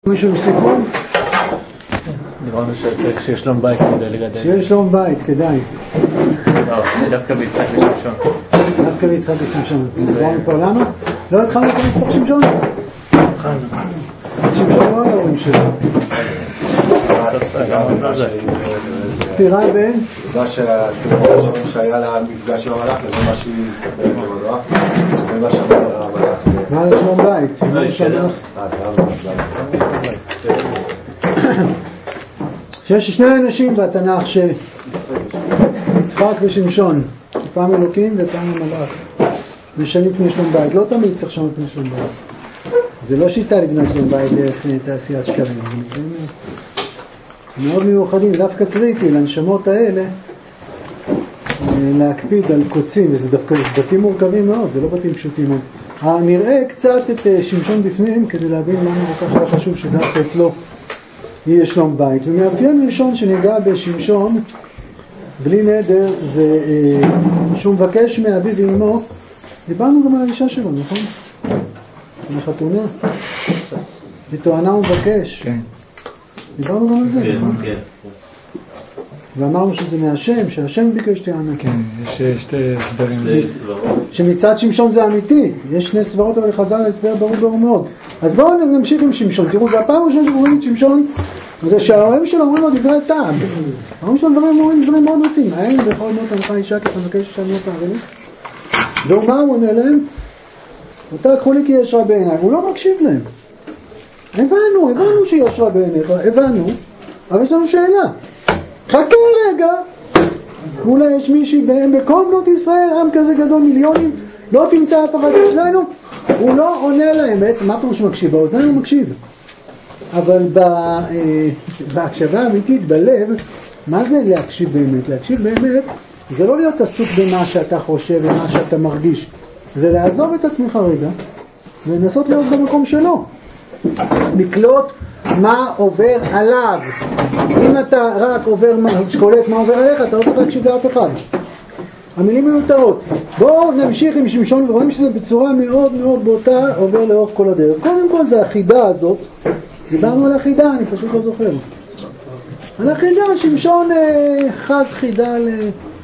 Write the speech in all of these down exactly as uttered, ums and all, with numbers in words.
מישהו עם סיכום? נראה לנו שצריך שיש שלום בית כדי לגדל. שיש שלום בית, כדאי. דווקא ביצחק ושמשון. דווקא ביצחק ושמשון. נסברנו פה למה? לא התחלנו להיכנס פה שמשון? התחלנו. שמשון לא על ההורים שלו. סתירה בין? מה שהתיאוריה שהיה לה מפגש עם המלאך, וזה מה שהיא מסתכלת במדוע, ומה שאמר המלאך. מה על שלום בית? שיש שני אנשים בתנ"ך שיצחק ושמשון, פעם אלוקים ופעם המלאך, משנים פני שלום בית. לא תמיד צריך לשנות פני שלום בית. זה לא שיטה לבנות שלום בית דרך תעשיית שקרים. מאוד מיוחדים, דווקא קריטי לנשמות האלה להקפיד על קוצים, וזה דווקא בתים מורכבים מאוד, זה לא בתים פשוטים מאוד. נראה קצת את שמשון בפנים כדי להבין למה כל כך היה חשוב שדווקא אצלו יהיה שלום בית. ומאפיין ראשון שניגע בשמשון בלי נדר זה שהוא מבקש מאביו ואמו. דיברנו גם על האישה שלו, נכון? מחתונה בתואנה הוא מבקש. כן. דיברנו גם על זה, נכון? כן. ואמרנו שזה מהשם, שהשם ביקש תיאנה. כן, יש שתי הסברים. שמצד שמשון זה אמיתי, יש שני סברות אבל חז"ל להסבר ברור ברור מאוד. אז בואו נמשיך עם שמשון. תראו, זה הפעם ראשונה שרואים את שמשון, זה שההורים שלו אומרים לו דברי טעם. ההורים שלו דברים אומרים דברים מאוד רוצים. האם בכל מות עמך אישה כי אתה מבקש שאני תערני? ומה הוא עונה להם? אותה קחו לי כי יש רע בעיניי. הוא לא מקשיב להם. הבנו, הבנו שיש רע בעיניך, הבנו, אבל יש לנו שאלה. חכה רגע, אולי יש מישהי בהם בכל בנות ישראל, עם כזה גדול מיליונים, לא תמצא אף אחד אצלנו, הוא לא עונה להם. בעצם מה פירוש מקשיב? באוזניים הוא מקשיב, אבל בהקשבה האמיתית בלב, מה זה להקשיב באמת? להקשיב באמת זה לא להיות עסוק במה שאתה חושב ומה שאתה מרגיש, זה לעזוב את עצמך רגע ולנסות להיות במקום שלו, לקלוט מה עובר עליו. אם אתה רק עובר, שקולט מה עובר עליך, אתה לא צריך להקשיב לאף אחד. המילים מיותרות. בואו נמשיך עם שמשון, ורואים שזה בצורה מאוד מאוד בוטה עובר לאורך כל הדרך. קודם כל זה החידה הזאת. דיברנו על החידה, אני פשוט לא זוכר. על החידה, שמשון חד חידה ל...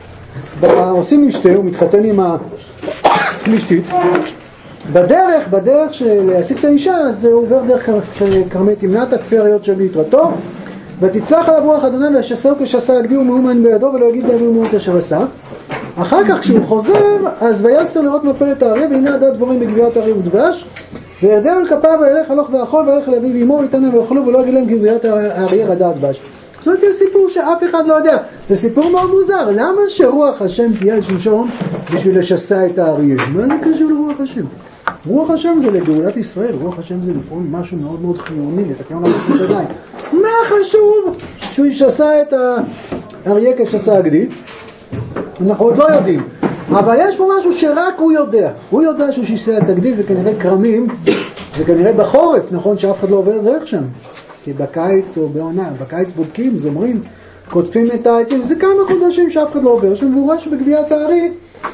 עושים משתה, הוא מתחתן עם הפלישתית. בדרך, בדרך של להשיג את האישה, אז הוא עובר דרך כרמי תמנתה, כפי הראיות של יתרתו, ותצלח עליו רוח אדוני והשסהו כשסה הגדי ומאומן בידו ולא יגיד דברים ומאות אשר עשה. אחר כך כשהוא חוזר, אז ויסר לראות מפלת האריה, והנה עדה דבורים בגביית האריה ודבש, וירדל על כפיו וילך הלוך ואכול וילך לאביו ואמו ויתן להם ויאכלו ולא יגיד להם כי גביית האריה רדה דבש. זאת אומרת, יש סיפור שאף אחד לא יודע. זה סיפור מאוד מוזר. למה שרוח השם תהיה על שמשון בשביל לשסע את האריה? מה זה קשור לרוח השם? רוח השם זה לגאולת ישראל, רוח השם זה לפעול משהו מאוד מאוד חיוני, לתקנון המלכות שלהם. מה חשוב שהוא ישסע את האריה כשסע הגדי? אנחנו עוד לא יודעים. אבל יש פה משהו שרק הוא יודע. הוא יודע שהוא שיסע את הגדי, זה כנראה קרמים, זה כנראה בחורף, נכון שאף אחד לא עובר דרך שם. כי בקיץ או בעונה, בקיץ בודקים, זומרים, כותפים את העצים, זה כמה חודשים שאף אחד לא עובר שם, והוא רואה שבגביית האריה,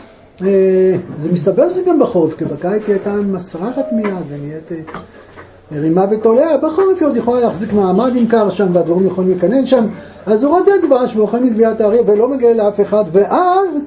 זה מסתבר שזה גם בחורף, כי בקיץ היא הייתה מסרחת מיד ונהיית רימה ותולעה. בחורף היא עוד יכולה להחזיק מעמד עם קר שם והדברים יכולים להיכנס שם, אז הוא רואה דבש ואוכל מגביית האריה ולא מגיע לאף אחד. ואז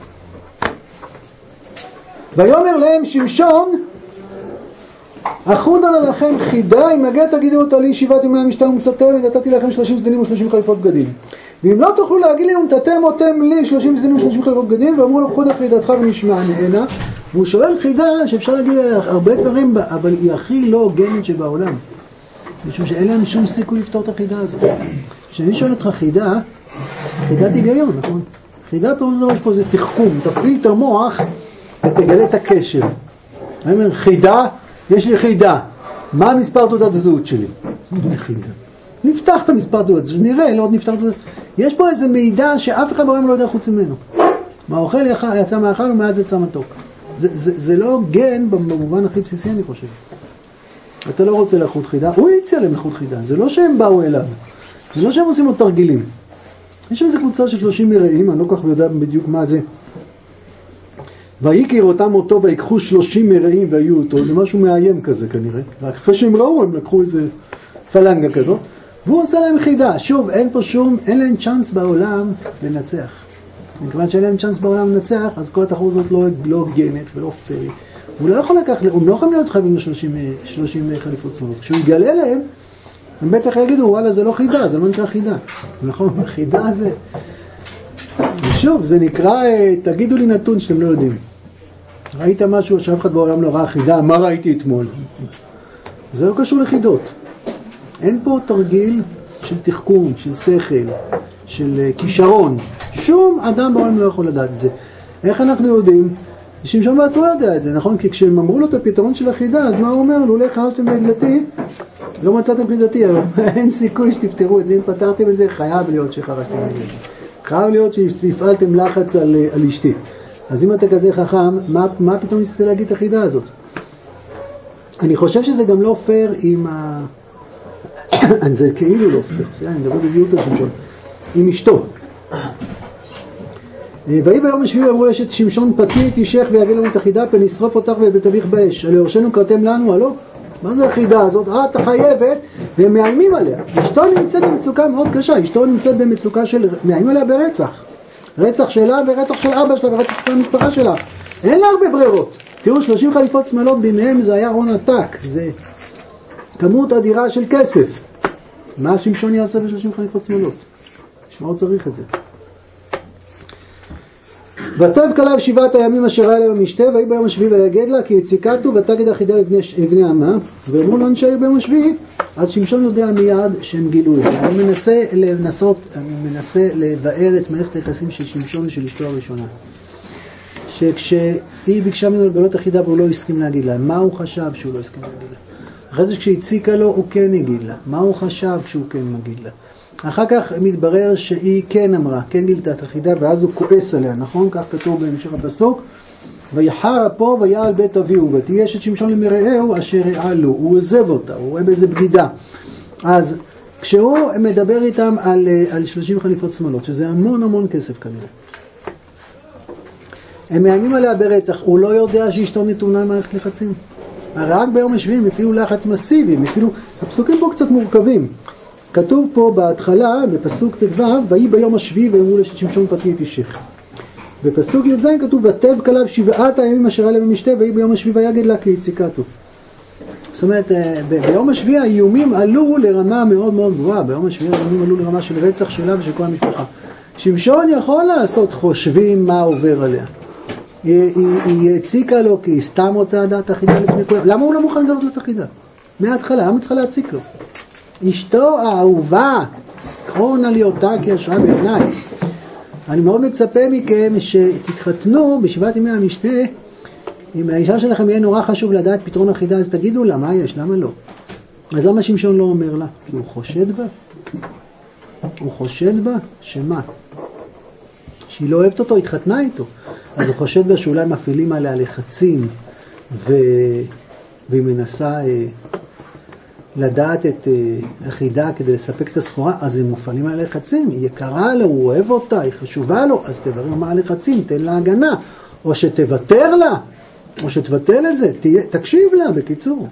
ויאמר להם שמשון אחודה לכם חידה, אם מגיע תגידו אותה לי ישיבת ימי המשתה ומצאתם ונתתי לכם שלושים סדינים ושלושים חליפות בגדים, ואם לא תוכלו להגיד לנו נתתם אותם לי שלושים סדינים ושלושים חליפות בגדים, ואמרו לו חודה חידתך ונשמע נהנה. והוא שואל חידה שאפשר להגיד הרבה דברים, אבל היא הכי לא הוגנת שבעולם, משום שאין להם שום סיכוי לפתור את החידה הזאת. כשאני שואל אותך חידה, חידת היגיון, נכון? חידה פירוש דבר יש פה זה תחכום, תפעיל את המוח ותגלה את הקשר. אני אומר חידה, יש לי חידה, מה המספר תעודת הזהות שלי? חידה. נפתח את המספר תעודת, נראה, לא עוד נפתח תעודת. יש פה איזה מידע שאף אחד בעולם לא יודע חוץ ממנו. מה אוכל יצא מאכל ומעט יצא מתוק. זה, זה, זה לא גן במובן הכי בסיסי, אני חושב. אתה לא רוצה לאיכות חידה, הוא יציע להם איכות חידה, זה לא שהם באו אליו, זה לא שהם עושים לו תרגילים. יש איזו קבוצה של שלושים מרעים, אני לא כך יודע בדיוק מה זה. ויקיר אותם אותו ויקחו שלושים מרעים והיו אותו, זה משהו מאיים כזה כנראה. רק אחרי שהם ראו הם לקחו איזה פלנגה כזאת, והוא עושה להם חידה. שוב, אין פה שום, אין להם צ'אנס בעולם לנצח. מכיוון שאין להם צ'אנס בעולם לנצח, אז כל התחרות הזאת לא, לא גנת ולא פרית. הוא לא יכול לקח, הוא לא יכול להיות חייבים ל-שלושים חליפות שמאלות. כשהוא יגלה להם, הם בטח יגידו, וואלה, זה לא חידה, זה לא נקרא חידה. נכון, החידה זה... ושוב, זה נקרא, תגידו לי נתון שאתם לא יודעים. ראית משהו שאף אחד בעולם לא ראה חידה, מה ראיתי אתמול? זה לא קשור לחידות. אין פה תרגיל של תחכום, של שכל, של כישרון. שום אדם בעולם לא יכול לדעת את זה. איך אנחנו יודעים? שמשון בעצמו יודע את זה, נכון? כי כשהם אמרו לו את הפתרון של החידה, אז מה הוא אומר? לולא חרשתם בעגלתי, לא מצאתם חידתי, אין סיכוי שתפתרו את זה. אם פתרתם את זה, חייב להיות שחרשתם בעגלתי. חייב להיות שהפעלתם לחץ על, על אשתי. אז אם אתה כזה חכם, מה, מה פתאום ניסית להגיד את החידה הזאת? אני חושב שזה גם לא פייר עם ה... זה כאילו לא פייר, זה אני מדבר בזהות על שמשון. עם אשתו. ויהי ביום השביעי אמרו אשת שמשון פתי את אישך ויגל לנו את החידה פן נשרוף אותך ואת אביך באש. על יורשנו קראתם לנו, הלא? מה זה החידה הזאת? אה, אתה חייבת, והם מאיימים עליה. אשתו נמצאת במצוקה מאוד קשה, אשתו נמצאת במצוקה של... מאיימים עליה ברצח. רצח שלה ורצח של אבא שלה ורצח של המשפחה שלה. אין לה הרבה ברירות. תראו, שלושים חליפות שמאלות בימיהם זה היה הון עתק. זה כמות אדירה של כסף. מה שמשון יעשה ב-שלושים חליפות שמאלות? שמה הוא צריך את זה? ותב כלב שבעת הימים אשר היה להם המשתה, ויהי ביום השביעי ויגד לה, כי יציקתו ותגד החידה לבני, לבני עמה, ואמרו לו נשאר ביום השביעי, אז שמשון יודע מיד שהם גילו את זה. אני מנסה לנסות, אני מנסה לבאר את מערכת היחסים של שמשון ושל אשתו הראשונה. שכשהיא ביקשה ממנו לגלות החידה והוא לא הסכים להגיד לה, מה הוא חשב שהוא לא הסכים להגיד לה? אחרי זה כשהציקה לו הוא כן יגיד לה, מה הוא חשב כשהוא כן מגיד לה? אחר כך מתברר שהיא כן אמרה, כן גילתה את החידה, ואז הוא כועס עליה, נכון? כך כתוב בהמשך הפסוק, ויחר אפו ויעל בית אביהו, ותהיה אשת שמשון למרעהו אשר ראה לו, הוא עוזב אותה, הוא רואה באיזה בגידה. אז כשהוא מדבר איתם על, על שלושים חליפות שמאלות, שזה המון המון כסף כנראה, הם מאיימים עליה ברצח, הוא לא יודע שאשתו נתונה למערכת לחצים. רק ביום השביעי הם הפעילו לחץ מסיבי, הם הפעילו, הפסוקים פה קצת מורכבים. כתוב פה בהתחלה, בפסוק ט"ו, ויהי ביום השביעי ויאמרו לאשת שמשון פתי את אישך. בפסוק י"ז כתוב, ותב כלב שבעת הימים אשר היה להם המשתה, ויהי ביום השביעי ויגד לה כי יציקתו. זאת אומרת, ביום השביעי האיומים עלו לרמה מאוד מאוד גבוהה, ביום השביעי האיומים עלו לרמה של רצח שלה ושל כל המשפחה. שמשון יכול לעשות חושבים מה עובר עליה. היא, היא, היא הציקה לו כי היא סתם רוצה לדעת החידה לפני כולם. למה הוא לא מוכן לגלות לו את החידה? מההתחלה, למה צריכה להציק לו? אשתו האהובה, קרוא נא לי אותה כי ישרה בעיניי. אני מאוד מצפה מכם שתתחתנו בשבעת ימי המשתה, אם האישה שלכם יהיה נורא חשוב לדעת פתרון החידה, אז תגידו לה, מה יש? למה לא? אז למה שמשון לא אומר לה? כי הוא חושד בה? הוא חושד בה? שמה? שהיא לא אוהבת אותו, התחתנה איתו. אז הוא חושד בה שאולי מפעילים עליה לחצים, ו... והיא מנסה אה, לדעת את אה, החידה כדי לספק את הסחורה, אז הם מופעלים עליה לחצים, היא יקרה לו, הוא אוהב אותה, היא חשובה לו, אז תברר מה הלחצים, תן לה הגנה, או שתוותר לה, או שתבטל את זה, תהיה, תקשיב לה, בקיצור.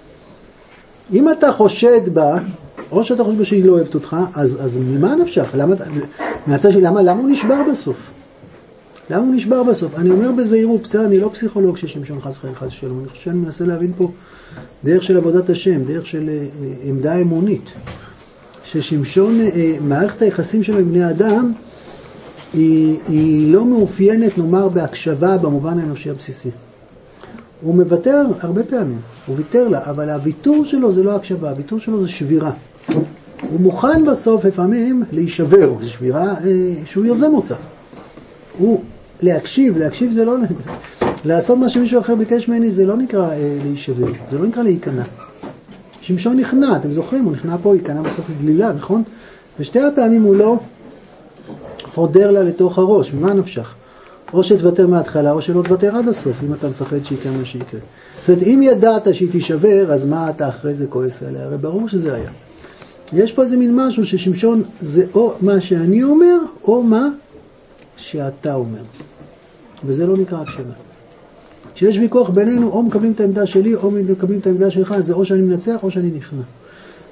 אם אתה חושד בה, או שאתה חושב שהיא לא אוהבת אותך, אז, אז ממה נפשך? למה, מהצד שלי, למה, למה הוא נשבר בסוף? למה הוא נשבר בסוף? אני אומר בזהירות, בסדר, אני לא פסיכולוג ששמשון חס חיים חס שלום, אני חושב שאני מנסה להבין פה דרך של עבודת השם, דרך של אה, עמדה אמונית. ששמשון, אה, מערכת היחסים שלו עם בני האדם, היא, היא לא מאופיינת, נאמר, בהקשבה במובן האנושי הבסיסי. הוא מוותר הרבה פעמים, הוא ויתר לה, אבל הוויתור שלו זה לא הקשבה, הוויתור שלו זה שבירה. הוא מוכן בסוף לפעמים להישבר, זו שבירה אה, שהוא יוזם אותה. הוא להקשיב, להקשיב זה לא... לעשות מה שמישהו אחר ביקש ממני זה לא נקרא אה, להישבר, זה לא נקרא להיכנע. שמשון נכנע, אתם זוכרים, הוא נכנע פה, היכנע בסוף לגלילה, נכון? ושתי הפעמים הוא לא חודר לה לתוך הראש, ממה נפשך? או שתוותר מההתחלה, או שלא תוותר עד הסוף, אם אתה מפחד שיקרה מה שיקרה. זאת אומרת, אם ידעת שהיא תישבר, אז מה אתה אחרי זה כועס עליה? הרי ברור שזה היה. יש פה איזה מין משהו ששמשון זה או מה שאני אומר, או מה שאתה אומר. וזה לא נקרא הקשבה. כשיש ויכוח בינינו, או מקבלים את העמדה שלי, או מקבלים את העמדה שלך, זה או שאני מנצח, או שאני נכנע.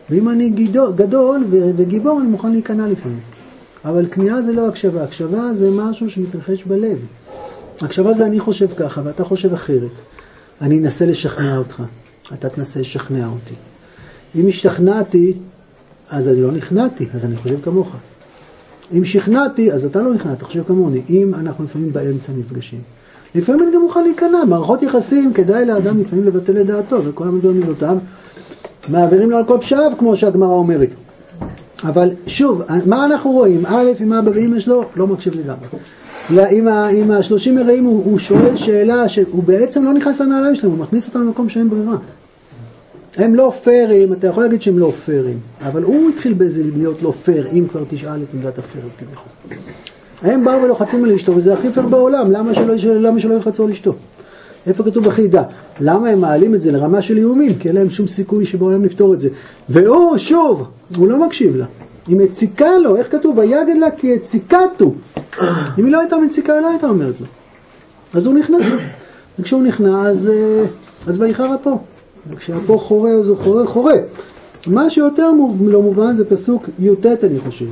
ואם אני גדול, גדול וגיבור, אני מוכן להיכנע לפעמים. אבל כניעה זה לא הקשבה. הקשבה זה משהו שמתרחש בלב. הקשבה זה אני חושב ככה, ואתה חושב אחרת. אני אנסה לשכנע אותך. אתה תנסה לשכנע אותי. אם השתכנעתי, אז אני לא נכנעתי, אז אני חושב כמוך. אם שכנעתי, אז אתה לא נכנע, אתה חושב כמוני. אם אנחנו לפעמים באמצע נפגשים. לפעמים אני גם מוכן להיכנע. מערכות יחסים, כדאי לאדם לפעמים לבטל את דעתו, וכל המדור מידותיו מעבירים לו על כל פשעיו, כמו שהגמרא אומרת. אבל שוב, מה אנחנו רואים? א', אם אבא ואמא שלו, לא מקשיב לגמרי. עם השלושים מראים הוא, הוא שואל שאלה שהוא בעצם לא נכנס לנעליים שלהם, הוא מכניס אותם למקום שאין ברירה. הם לא פיירים, אתה יכול להגיד שהם לא פיירים, אבל הוא התחיל בזה להיות לא פייר, אם כבר תשאל את עמדת הפיירות כביכול. הם באו ולוחצים על אשתו, וזה הכי פייר בעולם, למה שלא, למה שלא ילחצו על אשתו? איפה כתוב בחידה? למה הם מעלים את זה לרמה של איומים? כי אין להם שום סיכוי שבעולם לפתור את זה. והוא, שוב, הוא לא מקשיב לה. היא מציקה לו, איך כתוב? ויגד לה כי הציקתו. אם היא לא הייתה מציקה, היא לא הייתה אומרת לו. אז הוא נכנע. וכשהוא נכנע, אז, אז ויחר אפו. וכשהפו חורה, אז הוא חורה, חורה. מה שיותר לא מובן זה פסוק י"ט, אני חושב.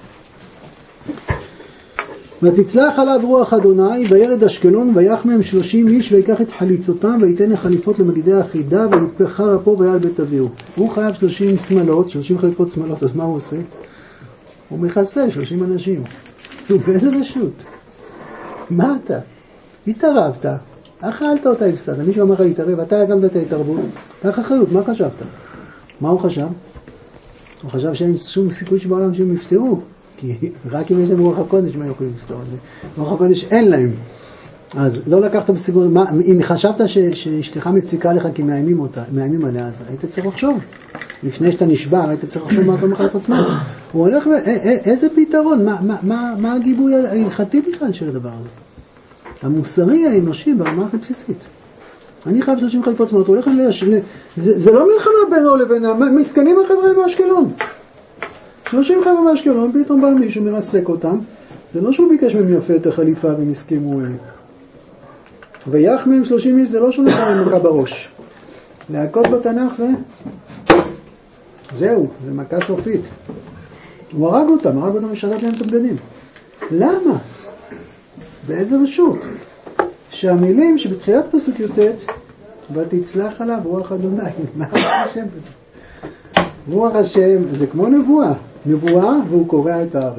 ותצלח עליו רוח אדוני, וירד אשקלון, ויח מהם שלושים איש, ויקח את חליצותם, ויתן החליפות למגידי החידה, ויפחר אפו ויעל בית אביהו. הוא חייב שלושים שמלות, שלושים חליפות שמלות, אז מה הוא עושה? הוא מחסל שלושים אנשים. הוא באיזה רשות? מה אתה? התערבת, אכלת אותה הפסד, מישהו אמר לך להתערב, אתה יזמת את ההתערבות, קח אחריות, מה חשבת? מה הוא חשב? הוא חשב שאין שום סיכוי שבעולם שהם יפתרו, כי רק אם יש להם רוח הקודש, מה יכולים לפתור את זה? רוח הקודש אין להם. אז לא לקחת בסיכון, מה, אם חשבת ש, שאשתך מציקה לך כי מאיימים אותה, מאיימים עליה, אז היית צריך לחשוב. לפני שאתה נשבר, היית צריך לחשוב מה אתה מחלט עצמך. הוא הולך, ו... איזה פתרון? מה, מה, מה, מה הגיבוי ההלכתי בכלל של הדבר הזה? המוסרי האנושי ברמה הכי בסיסית. אני חייב שלושים חליפות שמלות, הוא הולך ליש... זה, זה לא מלחמה בינו לבין המסכנים החבר'ה באשקלון. שלושים חבר'ה באשקלון, פתאום בא מישהו מרסק אותם, זה לא שהוא ביקש מהם יפה את החליפה והם הסכימו. ויח מהם שלושים איש, זה לא שהוא נקרא מכה בראש. להכות בתנ"ך זה, זהו, זה מכה סופית. הוא הרג אותם, הרג אותם ושדד להם את הבגדים. למה? באיזה רשות? שהמילים שבתחילת פסוק י"ט, ותצלח עליו רוח אדוני, מה השם בזה? רוח השם, זה כמו נבואה, נבואה והוא קורא את הארי.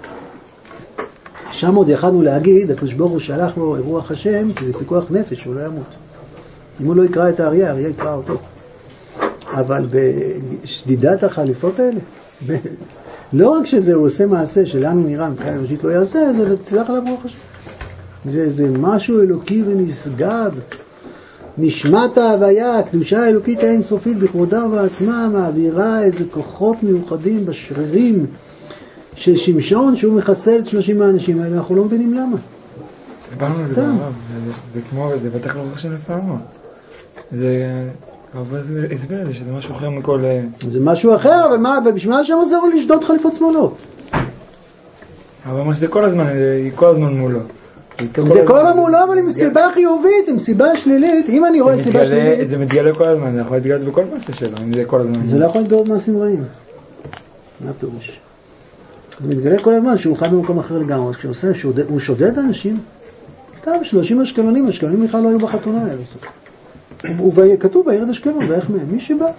שם עוד יכלנו להגיד, הקדוש ברוך הוא שלח לו רוח השם, כי זה פיקוח נפש, הוא לא ימות. אם הוא לא יקרא את האריה, האריה יקרא אותו. אבל בשדידת החליפות האלה, ב... לא רק שזה הוא עושה מעשה שלנו נראה, מבחינה אנושית לא יעשה, זה ותצלח עליו רוח השם. זה, זה משהו אלוקי ונשגב. נשמת ההוויה, הקדושה האלוקית האינסופית בכבודה ובעצמה, מעבירה איזה כוחות מיוחדים בשרירים של שמשון שהוא מחסל את שלושים האנשים האלה, אנחנו לא מבינים למה. סתם. זה כמו, זה בטח לא רוח של לפעמו. זה הרבה הסבר לזה שזה משהו אחר מכל... זה משהו אחר, אבל מה, ובשביל מה השם עוזר לו לשדוד חליפות שמאלות? אבל מה שזה כל הזמן, היא כל הזמן מולו. זה כל הזמן מולו, אבל עם סיבה חיובית, עם סיבה שלילית, אם אני רואה סיבה שלילית... זה מתגלה כל הזמן, זה יכול להתגלות בכל מעשה שלו, אם זה כל הזמן. זה לא יכול להתגלות מעשים רעים. מה הפירוש? זה מתגלה כל הזמן שהוא חי במקום אחר לגמרי, כשעושה, הוא שודד אנשים, סתם שלושים אשקלונים, אשקלונים בכלל לא היו בחתונה האלה. וכתוב וירד אשקלון, ואיך מהם? מי שבא.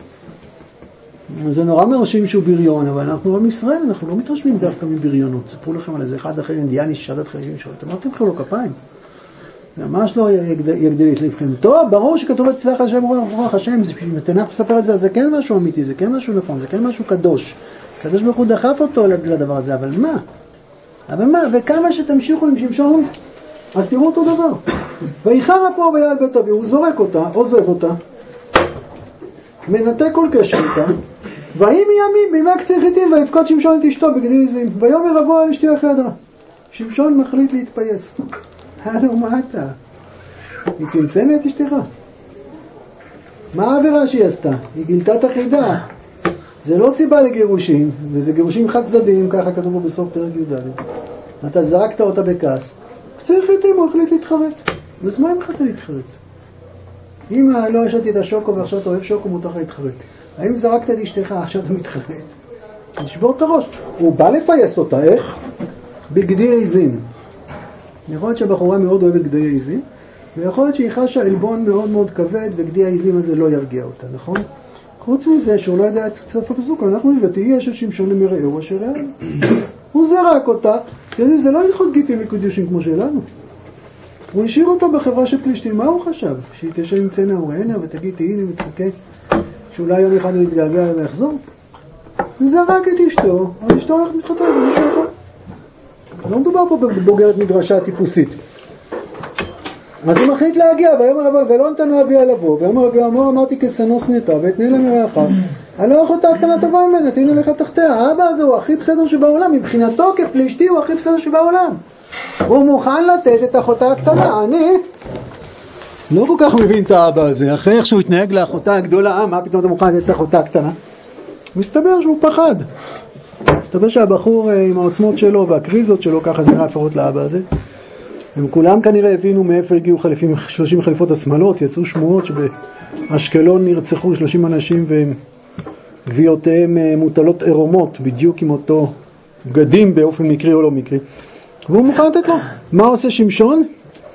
זה נורא מרשים שהוא בריון, אבל אנחנו עם ישראל, אנחנו לא מתרשמים דווקא מבריונות. ספרו לכם על איזה אחד אחר אינדיאני ששדד חלקים שלו, אתם לא תמחאו לו כפיים. ממש לא יגדל את לבכם. טוב, ברור שכתוב אצלך השם רוח השם, אם התנ"ך מספר את זה, זה כן משהו אמיתי, זה כן משהו נכון, זה כן משהו קדוש. קדוש ברוך הוא דחף אותו לדבר הזה, אבל מה? אבל מה? וכמה שתמשיכו עם שמשון, אז תראו אותו דבר. ויחר אפו ויעל בית אביהו, הוא זורק אותה, עוזב אותה, מנתק כל קשר איתה, ויהי מימים, בימי קציר חיטים, ויפקוד שמשון את אשתו בגדי עזים, ויאמר אבוא על אשתי החדרה. שמשון מחליט להתפייס. הלו, מה אתה? היא צמצמת את אשתך? מה העבירה שהיא עשתה? היא גילתה את החידה. זה לא סיבה לגירושים, וזה גירושים חד צדדיים, ככה כתוב בסוף פרק י"ד. אתה זרקת אותה בכעס. קציר חיטים, הוא החליט להתחרט. אז מה אם החלטת להתחרט? אם לא ישתי את השוקו ועכשיו אתה אוהב שוקו, מותר להתחרט. האם זרקת את אשתך, עכשיו אתה מתחרט? נשבור את הראש. הוא בא לפייס אותה, איך? בגדי עזים. יכול להיות שהבחורה מאוד אוהבת גדי עזים, ויכול להיות שהיא חשה עלבון מאוד מאוד כבד, וגדי העזים הזה לא ירגיע אותה, נכון? חוץ מזה שהוא לא יודע את סוף הפסוק, אנחנו אומרים, ותהי אשת שמשון למרעהו אשר רעהו. הוא זרק אותה, זה לא הלכות גיטין וקידושין כמו שלנו. הוא השאיר אותה בחברה של פלישתים, מה הוא חשב? שהיא תשב עם צנע ורענה ותגיד, הנה מתחכה, שאולי יום אחד הוא יתגעגע ויחזור? זרק את אשתו, אז אשתו הולכת מתחתנת במישהו אחר. לא מדובר פה בבוגרת מדרשה טיפוסית. אז הוא מחליט להגיע, ולא נתנו אביה לבוא, ואמר אמרתי כסנוס נטה, ואתנה למרעך, הלא אחותה הקטנה טובה ממנה, תהנה לך תחתיה. האבא הזה הוא הכי בסדר שבעולם, מבחינתו כפלישתי הוא הכי בסדר שבעולם. הוא מוכן לתת את אחותה הקטנה. אני לא כל כך מבין את האבא הזה, אחרי איך שהוא התנהג לאחותה הגדולה, מה פתאום אתה מוכן לתת את אחותה הקטנה? מסתבר שהוא פחד. מסתבר שהבחור עם העוצמות שלו והקריזות שלו, ככה זה נראה לפחות לאבא הזה, הם כולם כנראה הבינו מאיפה הגיעו חליפים, שלושים חליפות השמאלות, יצאו שמועות שבאשקלון נרצחו שלושים אנשים וגביעותיהם מוטלות עירומות, בדיוק עם אותו בגדים באופן מקרי או לא מקרי. והוא מוכן לתת לו. מה עושה שמשון?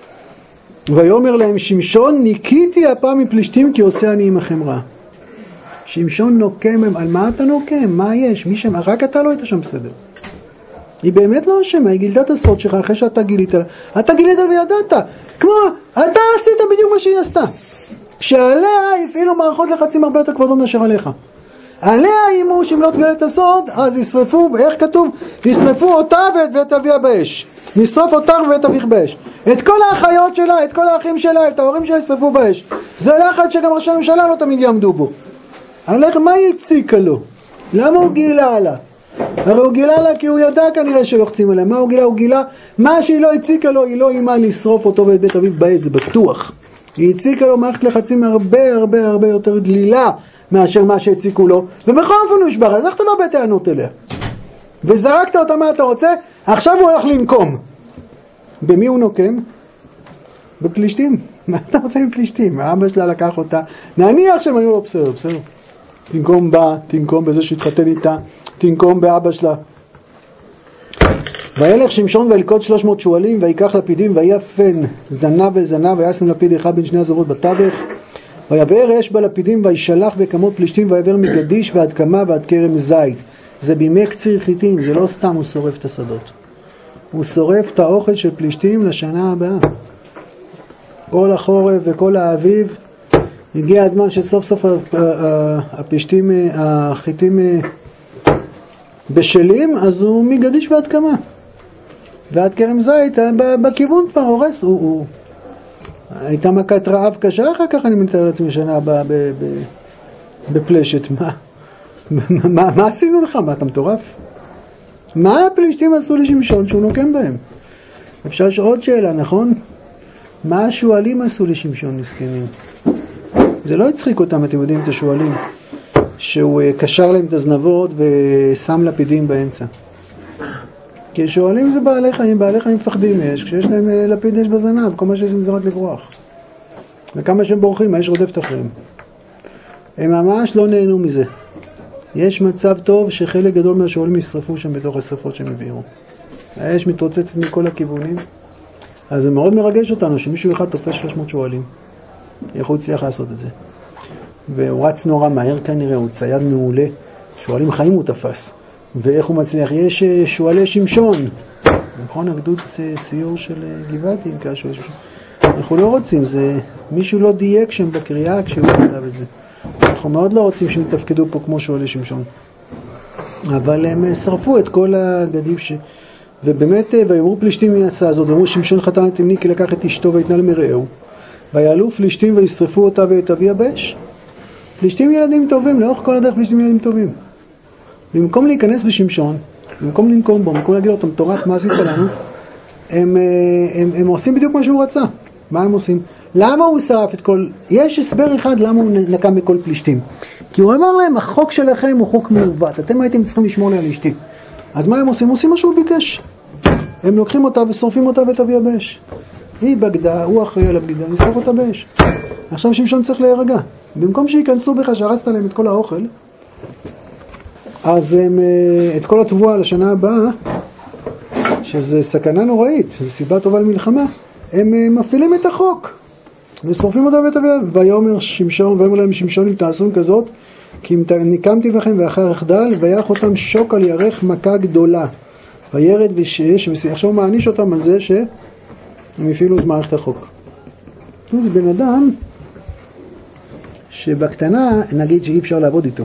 ויאמר להם שמשון, ניקיתי הפעם מפלישתים כי עושה אני עמכם רע. שמשון נוקם, על מה אתה נוקם? מה יש? מי שם? רק אתה לא היית שם בסדר. היא באמת לא אשמה, היא גילתה את הסוד שלך אחרי שאתה גילית לה. אתה גילית וידעת. כמו, אתה עשית בדיוק מה שהיא עשתה. שעליה הפעילו מערכות לחצים הרבה יותר כבדות מאשר עליך. עליה אימו שאם לא תגלה את הסוד, אז ישרפו, איך כתוב? ישרפו אותה ואת, ואת אביה באש. נשרוף אותך ואת אביך באש. את כל האחיות שלה, את כל האחים שלה, את ההורים שלה ישרפו באש. זה לחץ שגם ראשי הממשלה לא תמיד יעמדו בו. עליך, מה היא הציקה לו? למה הוא גילה לה? הרי הוא גילה לה כי הוא ידע כנראה שלוחצים עליה. מה הוא גילה? הוא גילה מה שהיא לא הציקה לו, היא לא אימה לשרוף אותו ואת בית אביו באש, זה בטוח. היא הציקה לו מערכת לחצים הרבה הרבה הרבה יותר דלילה מאשר מה שהציקו לו, ובכל אופן הוא ישבר, אז איך אתה בא בטענות אליה? וזרקת אותה מה אתה רוצה, עכשיו הוא הולך לנקום. במי הוא נוקם? בפלישתים. מה אתה רוצה עם פלישתים? האבא שלה לקח אותה, נניח שהם היו לו בסדר, בסדר. תנקום בה, תנקום בזה שהתחתן איתה, תנקום באבא שלה. וילך שמשון וילכוד שלוש מאות שואלים, ויקח לפידים, ויפן זנב וזנב, וישם לפיד אחד בין שני הזרות בתווך, ויבאר אש בלפידים, וישלח בכמות פלישתים, ויעבר מגדיש ועד קמה ועד כרם זית. זה בימי קציר חיטים, זה לא סתם הוא שורף את השדות. הוא שורף את האוכל של פלישתים לשנה הבאה. כל החורף וכל האביב, הגיע הזמן שסוף סוף הפלישתים, החיטים בשלים, אז הוא מגדיש ועד קמה. ועד כרם זית, בכיוון כבר הורס, הוא... הוא הייתה מכת רעב קשה, אחר כך אני מתאר לעצמי שנה הבאה בפלשת. מה? מה, מה עשינו לך? מה, אתה מטורף? מה הפלישתים עשו לשמשון שהוא נוקם בהם? אפשר שעוד שאלה, נכון? מה השואלים עשו לשמשון מסכנים? זה לא הצחיק אותם, אתם יודעים את השואלים, שהוא קשר להם את הזנבות ושם לפידים באמצע. כי שואלים זה בעלי חיים, בעלי חיים מפחדים יש, כשיש להם לפיד יש בזנב, כל מה שיש להם זה רק לברוח. וכמה שהם בורחים, האש רודפת אחריהם. הם ממש לא נהנו מזה. יש מצב טוב שחלק גדול מהשואלים ישרפו שם בתוך השרפות שהם הביאו. האש מתרוצצת מכל הכיוונים. אז זה מאוד מרגש אותנו שמישהו אחד תופס שלוש מאות שואלים. איך הוא הצליח לעשות את זה? והוא רץ נורא מהר כנראה, הוא צייד מעולה. שואלים חיים הוא תפס. ואיך הוא מצליח? יש שואלי שמשון. נכון, הגדוד סיור של גבעתי, כאשר אנחנו לא רוצים, זה מישהו לא דייק שם בקריאה כשהוא כתב את זה. אנחנו מאוד לא רוצים שהם יתפקדו פה כמו שואלי שמשון. אבל הם שרפו את כל הגדים ש... ובאמת, ויאמרו פלישתים מי עשה זאת, ואמרו שמשון חתן את אמני כי לקח את אשתו ויתנה למרעהו. ויעלו פלישתים וישרפו אותה ואת אביה באש. פלישתים ילדים טובים, לאורך כל הדרך פלישתים ילדים טובים. במקום להיכנס בשמשון, במקום לנקום בו, במקום להגיד לו, אתה מטורף, מה עשית לנו? הם, הם, הם עושים בדיוק מה שהוא רצה. מה הם עושים? למה הוא שרף את כל... יש הסבר אחד למה הוא נקם בכל פלישתים. כי הוא אמר להם, החוק שלכם הוא חוק מעוות. אתם הייתם צריכים לשמור לי על אשתי. אז מה הם עושים? עושים מה שהוא ביקש. הם לוקחים אותה ושורפים אותה ותביא באש. היא בגדה, הוא אחראי על הבגידה, ושרוף אותה באש. עכשיו שמשון צריך להירגע. במקום שיכנסו בך שהרסת להם את כל האוכל, אז הם, את כל התבואה לשנה הבאה, שזה סכנה נוראית, זו סיבה טובה למלחמה, הם מפעילים את החוק, ושורפים אותה ואת אביהם. ויאמר שמשון, ויאמר להם שמשון אם תעשו כזאת, כי אם ניקמתי לכם ואחר יחדל, ויח אותם שוק על ירך מכה גדולה, וירד ושיש, עכשיו הוא מעניש אותם על זה שהם הפעילו את מערכת החוק. זה בן אדם שבקטנה נגיד שאי אפשר לעבוד איתו.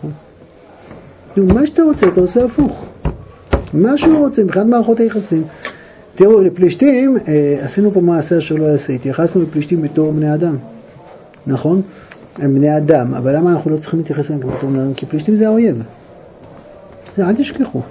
מה שאתה רוצה, אתה עושה הפוך. מה שהוא רוצה, מבחינת מערכות היחסים. תראו, לפלישתים, עשינו פה מעשה אשר לא יעשה. התייחסנו לפלישתים בתור בני אדם. נכון? הם בני אדם. אבל למה אנחנו לא צריכים להתייחס אליהם בתור בני אדם? כי פלישתים זה האויב. זה, אל תשכחו.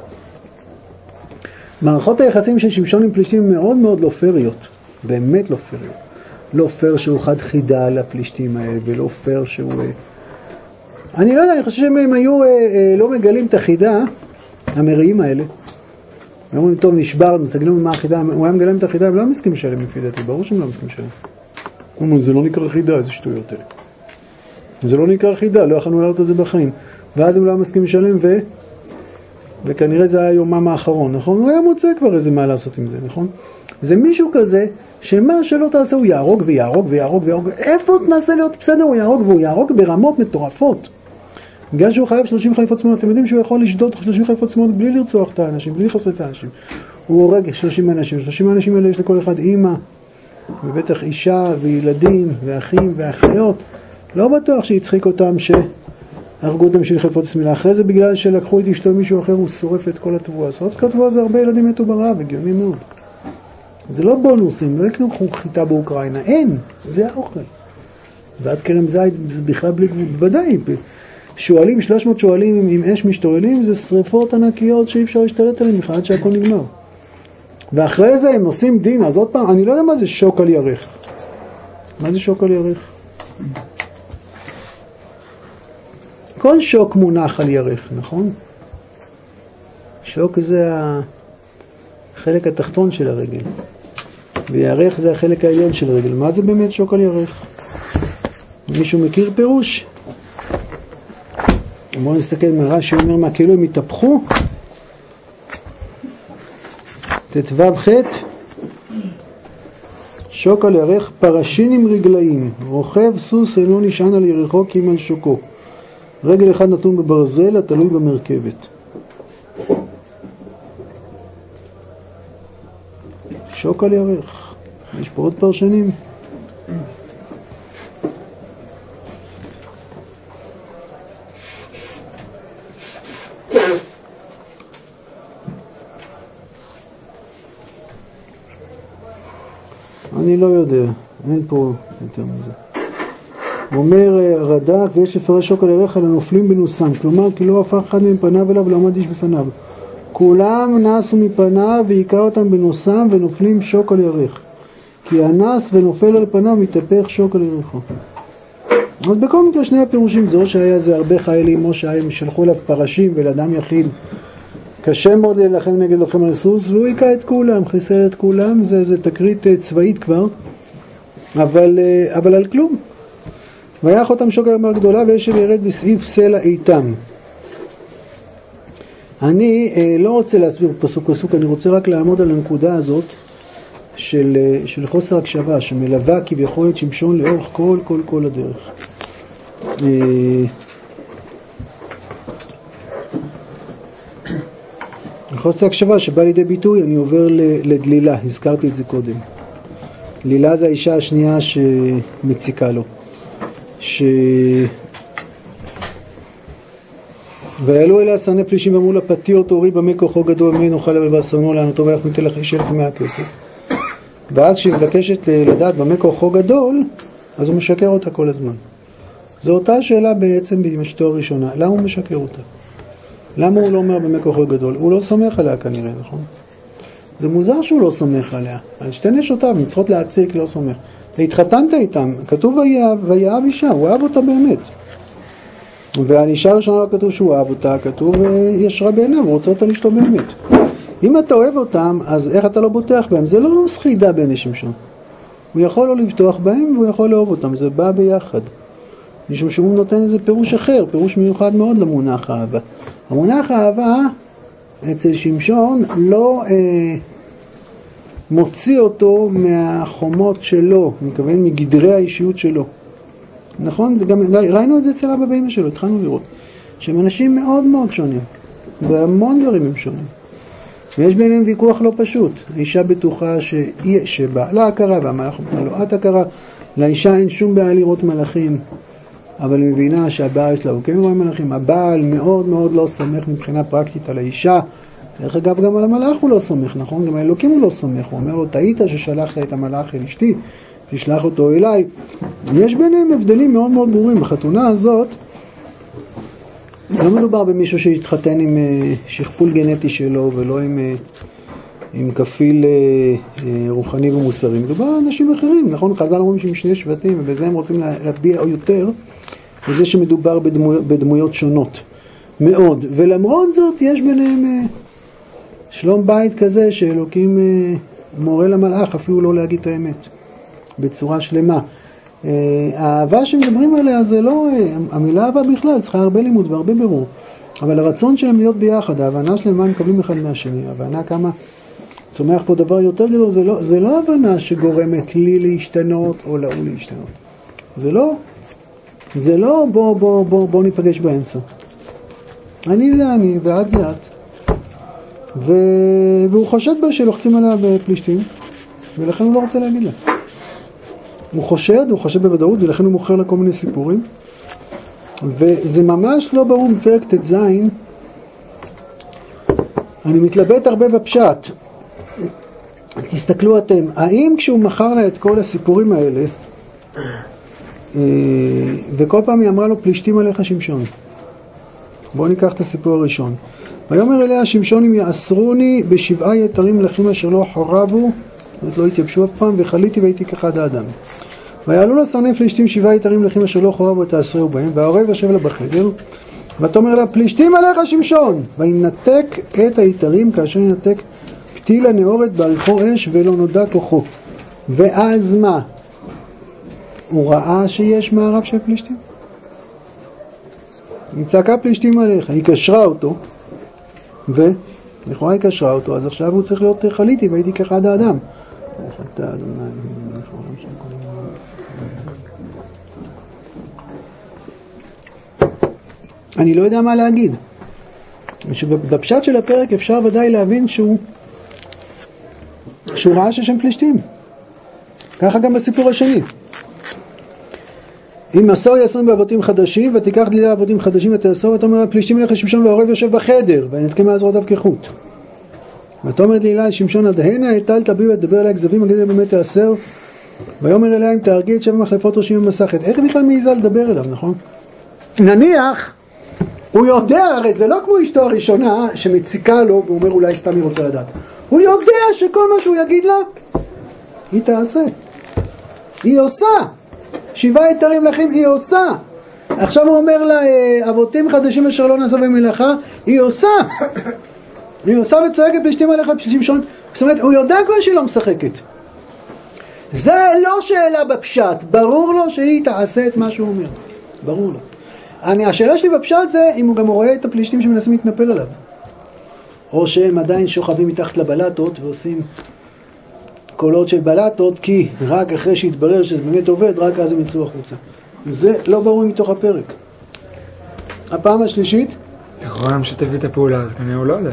מערכות היחסים של שמשון עם פלישתים מאוד מאוד לא פריות. באמת לא פריות. לא פר שהוא חד חידה לפלישתים האלה, ולא פר שהוא... אני לא יודע, אני חושב שהם היו לא מגלים את החידה, המראים האלה. הם אומרים, טוב, נשברנו, תגידו מה החידה, הוא היה מגלם את החידה, הם לא מסכים שלם לפי דעתי, ברור שהם לא מסכים שלם. הוא אומר, זה לא נקרא חידה, איזה שטויות אלה. זה לא נקרא חידה, לא יכולנו לראות את זה בחיים. ואז הם לא מסכים שלם, ו... וכנראה זה היה יומם האחרון, נכון? הוא היה מוצא כבר איזה מה לעשות עם זה, נכון? זה מישהו כזה, שמה שלא תעשה הוא יהרוג ויהרוג ויהרוג ויהרוג. איפה תנסה להיות בסדר? הוא יהרוג והוא יהרוג ברמות מטורפות. בגלל שהוא חייב שלושים חליפות צמאות, אתם יודעים שהוא יכול לשדוד שלושים חליפות צמאות בלי לרצוח את האנשים, בלי לחסר את האנשים. הוא הורג שלושים אנשים, שלושים אנשים האלה יש לכל אחד אימא, ובטח אישה וילדים ואחים ואחיות. לא בטוח שיצחיק אותם שהרגו אותם של חליפות צמילה. אחרי זה בגלל שלקחו את אשתו מישהו אחר, הוא שורף את כל התבואה. שורף את כל התבואה זה הרבה ילדים מתו ברעב, הגיוני מאוד. זה לא בונוסים, לא יקנו חיטה באוקראינה, אין, זה האוכל. ועד כרם זית זה בכלל בלי גבול, בוודאי. שואלים, שלוש מאות שואלים עם, עם אש משתוללים, זה שריפות ענקיות שאי אפשר להשתלט עליהם בכלל עד שהכל נגמר. ואחרי זה הם עושים דין, אז עוד פעם, אני לא יודע מה זה שוק על ירך. מה זה שוק על ירך? כל שוק מונח על ירך, נכון? שוק זה החלק התחתון של הרגל. וירך זה החלק העליון של הרגל. מה זה באמת שוק על ירך? מישהו מכיר פירוש? בואו נסתכל מרש"י אומר מה, כאילו הם התהפכו. תתוו חטא, שוק על ירך, פרשין עם רגליים, רוכב סוס אינו נשען על ירחו כי אם על שוקו. רגל אחד נתון בברזל התלוי במרכבת. שוק על ירך. יש פה עוד פרשנים? אני לא יודע, אין פה יותר מזה. אומר רד"ק, ויש לפרש שוק על ירך על הנופלים בנוסם, כלומר כי לא הפך אחד מהם פניו אליו ולא עמד איש בפניו. כולם נסו מפניו ויקע אותם בנוסם ונופלים שוק על ירך. כי הנס ונופל על פניו מתהפך שוק על ירחו. אז בכל מקרה שני הפירושים, זה או שהיה זה הרבה חיילים או שהם שלחו אליו פרשים ולאדם יחיד. קשה מאוד להילחם נגד לוחם על סוס, והוא יקע את כולם, חיסל את כולם, זה, זה תקרית צבאית כבר, אבל, אבל על כלום. ויח אותם שוק על ירך גדולה ואשל ירד בסעיף סלע איתם. אני אה, לא רוצה להסביר פסוק פסוק, אני רוצה רק לעמוד על הנקודה הזאת של, של חוסר הקשבה, שמלווה כביכול את שמשון לאורך כל כל כל הדרך. אה, חוסר הקשבה שבא לידי ביטוי, אני עובר לדלילה, הזכרתי את זה קודם. דלילה זה האישה השנייה שמציקה לו. ש... ויעלו אליה שני פלישים ואמרו לה, פתי אותו אורי במה כוחו גדול, מי נוכל אבל ועשרנו לענותו ואנחנו ניתן לך איש אלף מאה כסף. ואז שהיא מבקשת לדעת במה כוחו גדול, אז הוא משקר אותה כל הזמן. זו אותה שאלה בעצם במשתו הראשונה. למה הוא משקר אותה? למה הוא לא אומר במה כוחו גדול? הוא לא סומך עליה כנראה, נכון? זה מוזר שהוא לא סומך עליה. אז שתי נשותיו, מצרות להציק, לא סומך. התחתנת איתם, כתוב ויאהב אישה, הוא אהב אותה באמת. והאישה הראשונה לא כתוב שהוא אהב אותה, כתוב ישרה בעיניו, הוא רוצה אותה לשתו באמת. אם אתה אוהב אותם, אז איך אתה לא בוטח בהם? זה לא סחידה בין שמשון. הוא יכול לא לבטוח בהם, והוא יכול לאהוב אותם, זה בא ביחד. משום שהוא נותן איזה פירוש אחר, פירוש מיוחד מאוד למונח אהבה. המונח אהבה אצל שמשון לא אה, מוציא אותו מהחומות שלו, מכוון מגדרי האישיות שלו. נכון? גם, ראינו את זה אצל אבא ואמא שלו, התחלנו לראות. שהם אנשים מאוד מאוד שונים, והמון דברים הם שונים. ויש ביניהם ויכוח לא פשוט. האישה בטוחה שבעלה הכרה והמלאך אומר לו את הכרה. לאישה אין שום בעיה לראות מלאכים, אבל היא מבינה שהבעל שלה הוא כן רואה מלאכים. הבעל מאוד מאוד לא סומך מבחינה פרקטית על האישה. דרך אגב, גם על המלאך הוא לא סומך, נכון? גם האלוקים הוא לא סומך. הוא אומר לו, טעית ששלחת את המלאך אל אשתי, תשלח אותו אליי. יש ביניהם הבדלים מאוד מאוד ברורים. בחתונה הזאת, לא מדובר במישהו שהתחתן עם שכפול גנטי שלו ולא עם, עם כפיל רוחני ומוסרי. מדובר על אנשים אחרים, נכון? חז"ל אומרים שהם שני שבטים ובזה הם רוצים להטביע יותר בזה שמדובר בדמויות, בדמויות שונות מאוד. ולמרות זאת יש ביניהם שלום בית כזה שאלוקים מורה למלאך אפילו לא להגיד את האמת בצורה שלמה. האהבה שמדברים עליה זה לא, המילה אהבה בכלל צריכה הרבה לימוד והרבה ברור, אבל הרצון שלהם להיות ביחד, ההבנה שלהם מה הם מקבלים אחד מהשני, ההבנה כמה צומח פה דבר יותר גדול, זה לא, זה לא הבנה שגורמת לי להשתנות או להוא להשתנות, זה לא, זה לא בוא, בוא, בוא, בוא ניפגש באמצע, אני זה אני ואת זה את, ו... והוא חושד בה שלוחצים עליה בפלישתים ולכן הוא לא רוצה להגיד לה. הוא חושד, הוא חושד בוודאות, ולכן הוא מוכר לה כל מיני סיפורים. וזה ממש לא ברור בפרק ט"ז. אני מתלבט הרבה בפשט. תסתכלו אתם, האם כשהוא מכר לה את כל הסיפורים האלה, וכל פעם היא אמרה לו, פלישתים עליך שמשון. בואו ניקח את הסיפור הראשון. ויאמר אליה שמשון אם יאסרוני בשבעה יתרים לחים אשר לא חרבו, זאת לא התייבשו אף פעם, וחליתי והייתי כאחד האדם. ויעלו לסרני פלישתים שבעה יתרים לחים אשר לא חרבו ותאסרהו בהם, והעורב יושב לה בחדר, ותאמר לה פלישתים עליך שמשון, וינתק את היתרים כאשר ינתק פתיל הנאורת בעריכו אש ולא נודע כוחו. ואז מה? הוא ראה שיש מערב של פלישתים? היא צעקה פלישתים עליך, היא קשרה אותו, ולכאורה היא קשרה אותו, אז עכשיו הוא צריך להיות חליתי והייתי כאחד האדם. אני לא יודע מה להגיד. בפשט של הפרק אפשר ודאי להבין שהוא שהוא ראה ששם פלישתים. ככה גם בסיפור השני. אם מסור יעשון בעבותים חדשים ותיקח דלילה עבותים חדשים ותאסור ותאמר לה פלישתים אליך שמשון והעורב יושב בחדר ונתקם מעזרותיו כחוט. ותאמר דלילה שמשון עד הנה הטלת בי ותדבר אליה כזבים הגדל באמת תאסר ויאמר אליה אם תהרגי את שבע מחלפות ראשים במסכת. איך בכלל מעיזה לדבר אליו, נכון? נניח הוא יודע, הרי זה לא כמו אשתו הראשונה שמציקה לו והוא אומר אולי סתם היא רוצה לדעת. הוא יודע שכל מה שהוא יגיד לה היא תעשה, היא עושה. שבעה יתרים לכם היא עושה. עכשיו הוא אומר לה אבותים חדשים אשר לא נעשו במלאכה, היא עושה. היא עושה וצועקת פלישתים עליך שמשון. זאת אומרת הוא יודע כבר שהיא לא משחקת. זה לא שאלה בפשט, ברור לו שהיא תעשה את מה שהוא אומר, ברור לו. אני, השאלה שלי בפשט זה אם הוא גם רואה את הפלישתים שמנסים להתנפל עליו, או שהם עדיין שוכבים מתחת לבלטות ועושים קולות של בלטות, כי רק אחרי שהתברר שזה באמת עובד, רק אז הם יצאו החוצה. זה לא ברור מתוך הפרק. הפעם השלישית, יכול להיות משתף את הפעולה, אז כנראה הוא לא יודע.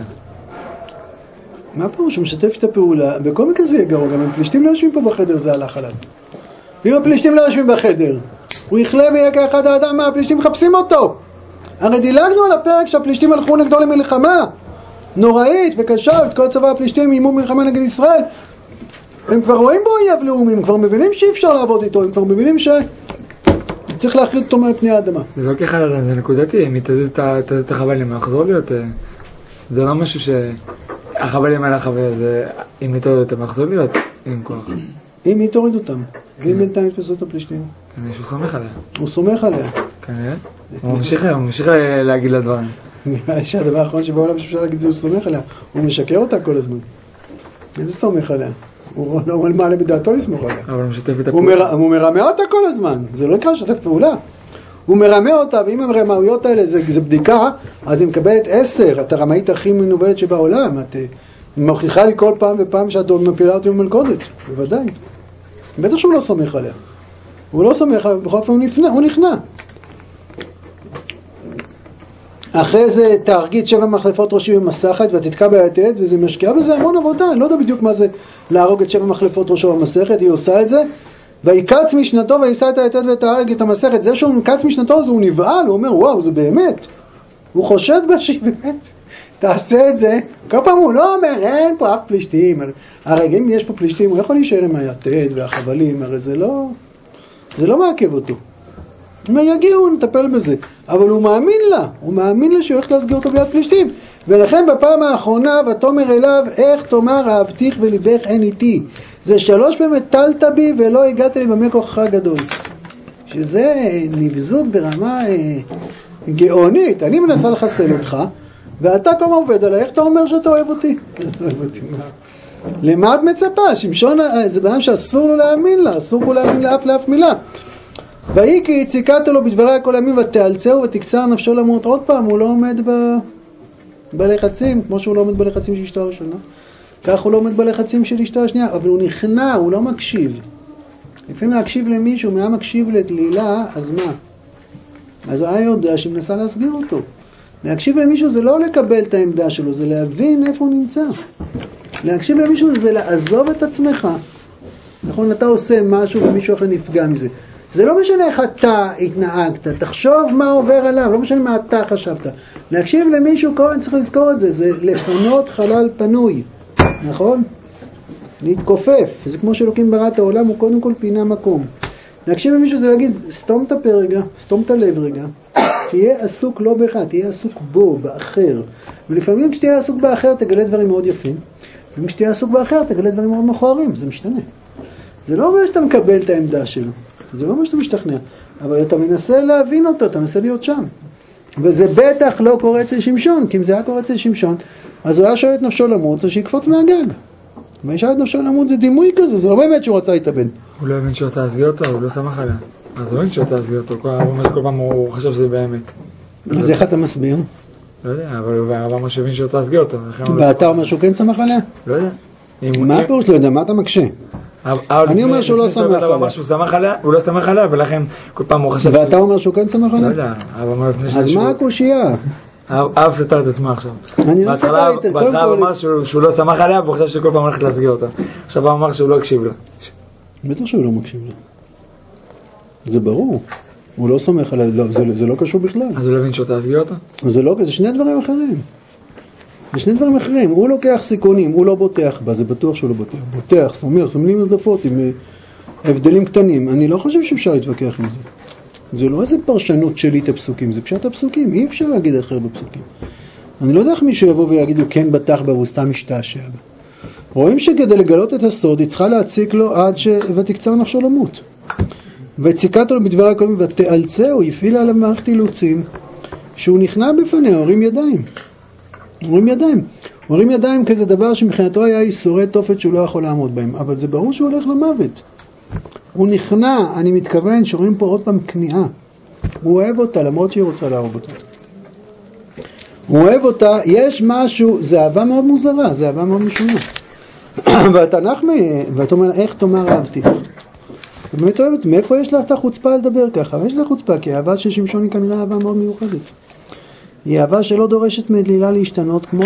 מה פירוש שהוא משתף את הפעולה? בכל מקרה זה יגרו, גם הפלישתים לא יושבים פה בחדר, זה הלך עליו. אם הפלישתים לא יושבים בחדר, הוא יחלה ויהיה כאחד האדם, מה הפלישתים מחפשים אותו? הרי דילגנו על הפרק שהפלישתים הלכו נגדו למלחמה נוראית וקשה, את כל צבא הפלישתים אימו מלחמה נגד ישראל. הם כבר רואים בו אויב לאומי, הם כבר מבינים שאי אפשר לעבוד איתו, הם כבר מבינים שצריך להחליט אותו מפני האדמה. זה לא כאחד האדם, זה נקודתי, אם היא תזיז את החבלים, יחזור להיות, זה לא משהו שהחבלים על החבל, אם היא תוריד אותם, יחזור להיות עם כוח. אם היא תוריד אותם, ואם בינתיים יתפסו את הפלישתים. כנראה שהוא סומך עליה. הוא סומך עליה. כנראה. הוא ממשיך להגיד לה דברים. נראה שהדבר האחרון שבעולם שאפשר להגיד זה הוא סומך עליה. הוא משקר אותה כל הזמן. איזה סומך עליה? הוא לא מעלה בדעתו לסמוך עליה. אבל הוא משתף את הפעולה. הוא מרמה אותה כל הזמן. זה לא יקרה לשתף פעולה. הוא מרמה אותה, ואם הרמאויות האלה זה, זה בדיקה, אז היא מקבלת עשר, את הרמאית הכי מנובלת שבעולם, את מוכיחה לי כל פעם ופעם שאת מפילה אותי במלכודת, בוודאי. בטח שהוא לא סומך עליה. הוא לא סומך עליה, בכל אופן הוא נכנע, הוא נכנע. אחרי זה תארגית שבע מחלפות ראשי במסכת ותתקע ביתד, וזה משקיע בזה המון עבודה, אני לא יודע בדיוק מה זה להרוג את שבע מחלפות ראשו במסכת, היא עושה את זה, ויקץ משנתו וישא את היתד ותארג את המסכת. זה שהוא מקץ משנתו זה הוא נבעל, הוא אומר וואו זה באמת, הוא חושד בשביל באמת, תעשה את זה, כל פעם הוא לא אומר אין פה אף פלישתים, הרי אם יש פה פלישתים הוא יכול להישאר עם היתד והחבלים, הרי זה לא, זה לא מעכב אותו. הוא אומר, יגיעו, נטפל בזה. אבל הוא מאמין לה, הוא מאמין לה שהוא הולך להסגיר אותו ביד פלישתים. ולכן בפעם האחרונה, ותאמר אליו, איך תאמר אהבתיך וליבך אין איתי. זה שלוש פעמים טלת בי ולא הגעת לי במה כוחך הגדול. שזה נבזות ברמה אה, גאונית. אני מנסה לחסל אותך, ואתה כמה עובד עליי, איך אתה אומר שאתה אוהב אותי? למה את מצפה? שמשון, זה בעצם שאסור לו להאמין לה, אסור לו להאמין לאף לאף מילה. והיא כי ציקת לו בדברי כל הימים ותאלצהו ותקצר נפשו למות. עוד פעם, הוא לא עומד ב... בלחצים, כמו שהוא לא עומד בלחצים של אשתו הראשונה. כך הוא לא עומד בלחצים של אשתו השנייה, אבל הוא נכנע, הוא לא מקשיב. לפעמים להקשיב למישהו, מה מקשיב לדלילה, אז מה? אז היה יודע שמנסה להסגיר אותו. להקשיב למישהו זה לא לקבל את העמדה שלו, זה להבין איפה הוא נמצא. להקשיב למישהו זה לעזוב את עצמך. נכון, אתה עושה משהו ומישהו אחר נפגע מזה. זה לא משנה איך אתה התנהגת, תחשוב מה עובר עליו, לא משנה מה אתה חשבת. להקשיב למישהו, כל אני צריך לזכור את זה, זה לפנות חלל פנוי, נכון? להתכופף, זה כמו שאלוקים ברא את העולם, הוא קודם כל פינה מקום. להקשיב למישהו זה להגיד, סתום את הפה רגע, סתום את הלב רגע, תהיה עסוק לא בך, תהיה עסוק בו, באחר. ולפעמים כשתהיה עסוק באחר תגלה דברים מאוד יפים, ולפעמים כשתהיה עסוק באחר תגלה דברים מאוד מכוערים, זה משתנה. זה לא אומר שאתה מקבל את העמדה שלו. זה לא מה שאתה משתכנע, אבל אתה מנסה להבין אותו, אתה מנסה להיות שם. וזה בטח לא קורה אצל שמשון, כי אם זה היה קורה אצל שמשון, אז הוא היה שואל את נפשו למות, אז שיקפוץ מהגג. מה שואל את נפשו למות זה דימוי כזה, זה לא באמת שהוא רצה להתאבן. הוא לא הבין שהוא רצה להסגיר אותו, הוא לא שמח עליה. אז הוא הבין שהוא רצה להסגיר אותו, כל פעם הוא חשב שזה באמת. אז איך אתה מסביר? לא יודע, אבל הוא אמר שהוא הבין שהוא רצה להסגיר אותו. ואתה אומר שהוא כן שמח עליה? לא יודע. מה הפירוש? לא יודע, מה אתה מקשה? אני אומר שהוא לא שמח עליה. הוא לא שמח עליה, ולכן כל פעם הוא חשב... ואתה אומר שהוא כן שמח עליה? לא יודע. אז מה הקושייה? אב סתר את עצמו עכשיו. אני לא סתר את... בהתחלה הוא אמר שהוא לא שמח עליה, והוא חשב שכל פעם הולכת להסגיר אותה. עכשיו הוא אמר שהוא לא הקשיב לה. בטח שהוא לא מקשיב לה. זה ברור. הוא לא שמח עליה, זה לא קשור בכלל. אז הוא לא הבין שהוא רוצה להסגיר אותה? זה שני דברים אחרים. זה שני דברים אחרים, הוא לוקח סיכונים, הוא לא בוטח בה, זה בטוח שהוא לא בוטח. בוטח, סומך, סמלים נרדפות עם הבדלים קטנים. אני לא חושב שאפשר להתווכח עם זה. זה לא איזה פרשנות שלי את הפסוקים, זה פשט הפסוקים, אי אפשר להגיד אחר בפסוקים. אני לא יודע איך מישהו יבוא ויגיד, הוא כן בטח בה, והוא סתם משתעשע בה. רואים שכדי לגלות את הסוד, היא צריכה להציק לו עד ש... ותקצר נפשו למות. וציקת לו בדבר הקודמים, ותאלצהו, יפעילה עליו מערכת אילוצים, שהוא נכנע בפניה, הורים ידיים. הורים ידיים. הורים ידיים כזה דבר שמבחינתו היה איסורי תופת שהוא לא יכול לעמוד בהם, אבל זה ברור שהוא הולך למוות. הוא נכנע, אני מתכוון שרואים פה עוד פעם כניעה. הוא אוהב אותה למרות שהיא רוצה להרוג אותה. הוא אוהב אותה, יש משהו, זה אהבה מאוד מוזרה, זה אהבה מאוד משונה. ואתה נחמי, ואתה אומר, איך תאמר אהבתי? אתה באמת אוהבת, מאיפה יש לה את החוצפה לדבר ככה? יש לה חוצפה, כי האהבה של שמשון היא כנראה אהבה מאוד מיוחדת. היא אהבה שלא דורשת מדלילה להשתנות, כמו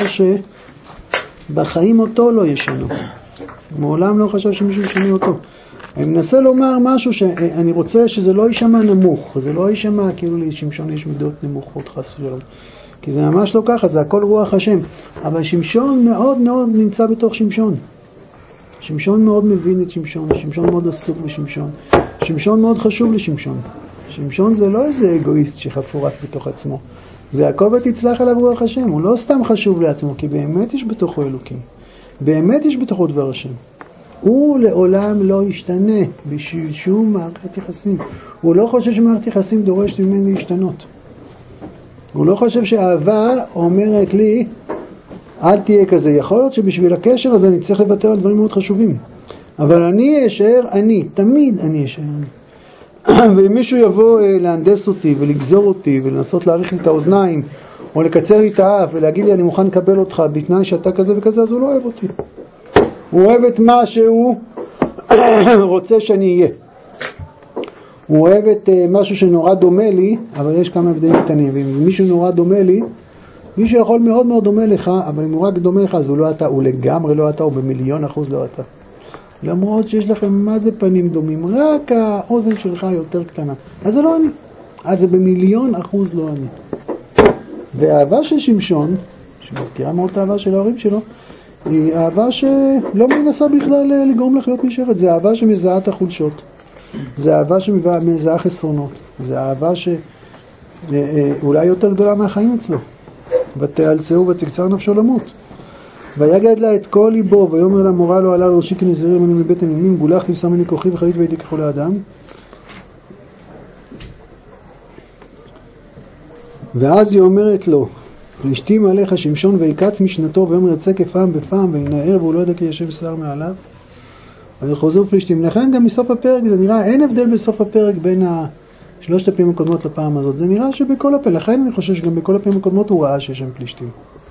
שבחיים אותו לא ישנו. מעולם לא חשב שמישהו ישנו אותו. אני מנסה לומר משהו שאני רוצה שזה לא יישמע נמוך, זה לא יישמע כאילו לשמשון יש מידות נמוכות חס ושלום. כי זה ממש לא ככה, זה הכל רוח השם. אבל שמשון מאוד מאוד נמצא בתוך שמשון. שמשון מאוד מבין את שמשון, שמשון מאוד עסוק בשמשון. שמשון מאוד חשוב לשמשון. שמשון זה לא איזה אגואיסט שחפור רק בתוך עצמו. זה הכל ותצלח עליו רוח השם. הוא לא סתם חשוב לעצמו, כי באמת יש בתוכו אלוקים. באמת יש בתוכו דבר השם. הוא לעולם לא ישתנה בשביל שום מערכת יחסים. הוא לא חושב שמערכת יחסים דורשת ממני להשתנות. הוא לא חושב שהאהבה אומרת לי, אל תהיה כזה. יכול להיות שבשביל הקשר הזה אני צריך לוותר על דברים מאוד חשובים. אבל אני אשאר אני, תמיד אני אשאר אני. ואם מישהו יבוא להנדס אותי ולגזור אותי ולנסות להאריך לי את האוזניים או לקצר לי את האף ולהגיד לי אני מוכן לקבל אותך בתנאי שאתה כזה וכזה, אז הוא לא אוהב אותי. הוא אוהב את מה שהוא רוצה שאני אהיה. הוא אוהב את משהו שנורא דומה לי, אבל יש כמה הבדלים קטנים. ואם מישהו נורא דומה לי, מישהו יכול מאוד מאוד דומה לך, אבל אם הוא רק דומה לך, אז הוא לא אתה, הוא לגמרי לא אתה, הוא במיליון אחוז לא אתה. למרות שיש לכם מה זה פנים דומים, רק האוזן שלך יותר קטנה. אז זה לא אני. אז זה במיליון אחוז לא אני. והאהבה של שמשון, שמזכירה מאוד את האהבה של ההורים שלו, היא אהבה שלא מנסה בכלל לגרום לך להיות משרת. זה אהבה שמזהה את החולשות. זה אהבה שמזהה חסרונות. זה אהבה שאולי יותר גדולה מהחיים אצלו. ותאלצהו ותקצר נפשו למות. ויגד לה את כל ליבו, ויאמר לה מורה לא עלה לראשי כי נזהר ממני מבית המימים, גולח לי שם לי כוחי וחלית והייתי ככל האדם. ואז היא אומרת לו, פלישתים עליך שמשון ויקץ משנתו, ויאמר יצא כפעם בפעם וינער והוא לא יודע כי ישב שר מעליו. וחוזר פלישתים. לכן גם מסוף הפרק זה נראה, אין הבדל בסוף הפרק בין שלושת הפעמים הקודמות לפעם הזאת. זה נראה שבכל הפעמים, לכן אני חושב שגם בכל הפעמים הקודמות הוא ראה שיש שם פלישתים.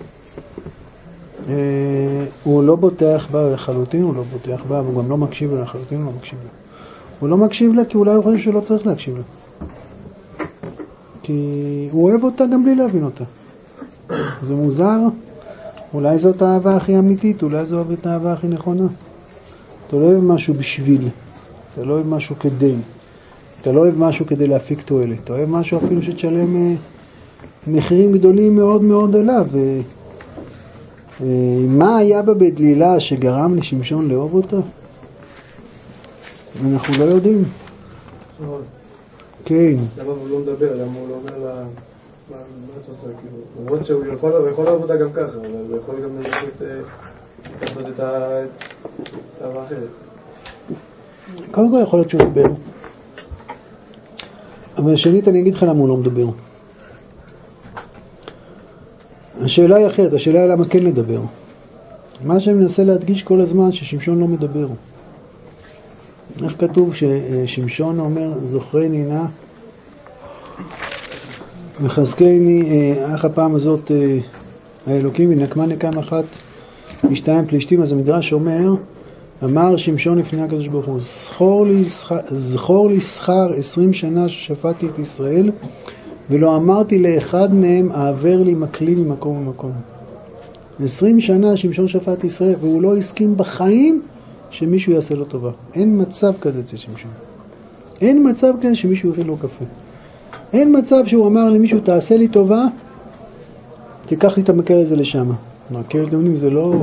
הוא לא בוטח בה לחלוטין, הוא לא בוטח בה, הוא גם לא מקשיב לה לחלוטין, הוא לא מקשיב לה. הוא לא מקשיב לה כי אולי הוא חושב שלא צריך להקשיב לה. כי הוא אוהב אותה גם בלי להבין אותה. זה מוזר, אולי זאת האהבה הכי אמיתית, אולי זו האהבה הכי נכונה. אתה לא אוהב משהו בשביל, אתה לא אוהב משהו כדי, אתה לא אוהב משהו כדי להפיק תועלת, אתה אוהב משהו אפילו שתשלם מחירים גדולים מאוד מאוד אליו. מה היה בה בדלילה שגרם לשמשון לאהוב אותה? אנחנו לא יודעים. כן. למה הוא לא מדבר? למה הוא לא אומר לה... מה את עושה? למרות שהוא יכול לאהוב אותה גם ככה, אבל הוא יכול גם לעשות את האהבה אחרת. קודם כל יכול להיות שהוא מדבר. אבל שנית אני אגיד לך למה הוא לא מדבר. השאלה היא אחרת, השאלה היא למה כן לדבר. מה שאני מנסה להדגיש כל הזמן ששמשון לא מדבר. איך כתוב ששמשון אומר זוכרני נא מחזקני אך הפעם הזאת האלוקים ונקמה נקם אחת משתיים פלישתים. אז המדרש אומר אמר שמשון לפני הקדוש ברוך הוא זכור לי, זכור לי שכר עשרים שנה ששפטתי את ישראל ולא אמרתי לאחד מהם העבר לי מקלי ממקום למקום. עשרים שנה שמשון שפט ישראל והוא לא הסכים בחיים שמישהו יעשה לו טובה. אין מצב כזה אצל שמשון. אין מצב כזה שמישהו יכין לו קפה. אין מצב שהוא אמר למישהו תעשה לי טובה, תיקח לי את המקל הזה לשם. מקל דמונים זה לא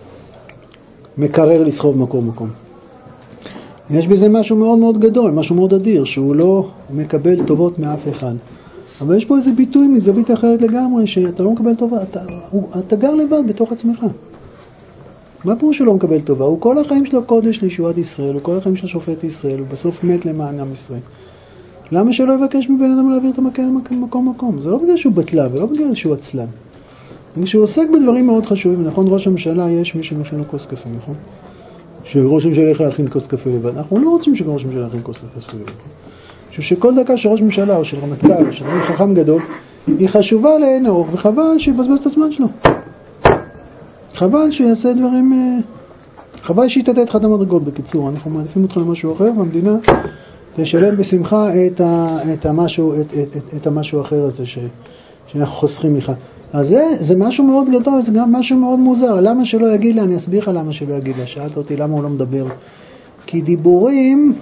מקרר לסחוב מקום מקום. יש בזה משהו מאוד מאוד גדול, משהו מאוד אדיר, שהוא לא מקבל טובות מאף אחד. אבל יש פה איזה ביטוי מזווית אחרת לגמרי, שאתה לא מקבל טובה, אתה, הוא, אתה גר לבד בתוך עצמך. מה פירוש שהוא לא מקבל טובה? הוא כל החיים שלו קודש לישועת ישראל, הוא כל החיים שלו שופט ישראל, הוא בסוף מת למען עם ישראל. למה שלא יבקש מבן אדם להעביר את המקל למקום מקום? זה לא בגלל שהוא בטלה, ולא בגלל שהוא עצלן. כשהוא עוסק בדברים מאוד חשובים, נכון, ראש הממשלה יש מי שמכין לו כוס קפה, נכון? שראש הממשלה יכול להכין כוס קפה לבד. אנחנו לא רוצים שראש הממשלה יכין כוס קפה לבד. שכל דקה שראש ממשלה או של רמטכ"ל או של חכם גדול היא חשובה לאין ארוך וחבל שיבזבז את הזמן שלו. חבל שיעשה דברים, חבל שיתעדה את חד המדרגות. בקיצור, אנחנו מעדיפים אותך למשהו אחר והמדינה תשלם בשמחה את, ה, את, המשהו, את, את, את, את המשהו אחר הזה ש, שאנחנו חוסכים לך. אז זה, זה משהו מאוד גדול, זה גם משהו מאוד מוזר. למה שלא יגיד לה? אני אסביר לך למה שלא יגיד לה. שאלת אותי למה הוא לא מדבר. כי דיבורים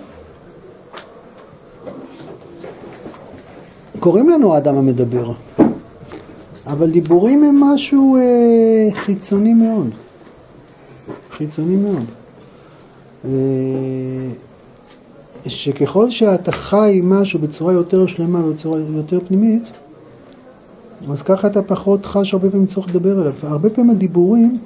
קוראים לנו האדם המדבר, אבל דיבורים הם משהו אה, חיצוני מאוד, חיצוני מאוד. אה, שככל שאתה חי משהו בצורה יותר שלמה ובצורה יותר פנימית, אז ככה אתה פחות חש הרבה פעמים צריך לדבר עליו. הרבה פעמים הדיבורים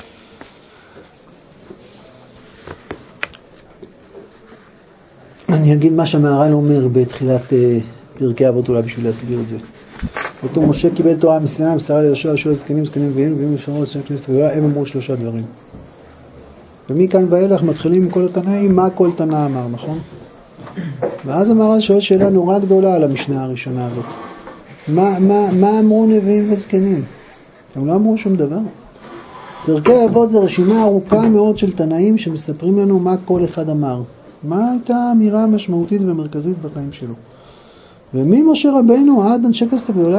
אני אגיד מה שהמהר"ל אומר בתחילת אה, פרקי אבות אולי בשביל להסביר את זה. אותו משה קיבל תורה מסיני, מסרה ליהושע, יהושע זקנים, זקנים ואין, ואין אפשרו לצאת כנסת וגדולה, הם אמרו שלושה דברים. ומכאן ואילך מתחילים עם כל התנאים, מה כל תנא אמר, נכון? ואז המהר"ל שואל שאלה נורא גדולה על המשנה הראשונה הזאת. מה, מה, מה אמרו נביאים וזקנים? הם לא אמרו שום דבר. פרקי אבות זה רשימה ארוכה מאוד של תנאים שמספרים לנו מה כל אחד אמר. מה הייתה האמירה המשמעותית והמרכזית בחיים שלו. וממשה רבנו עד אנשי כנסת הגדולה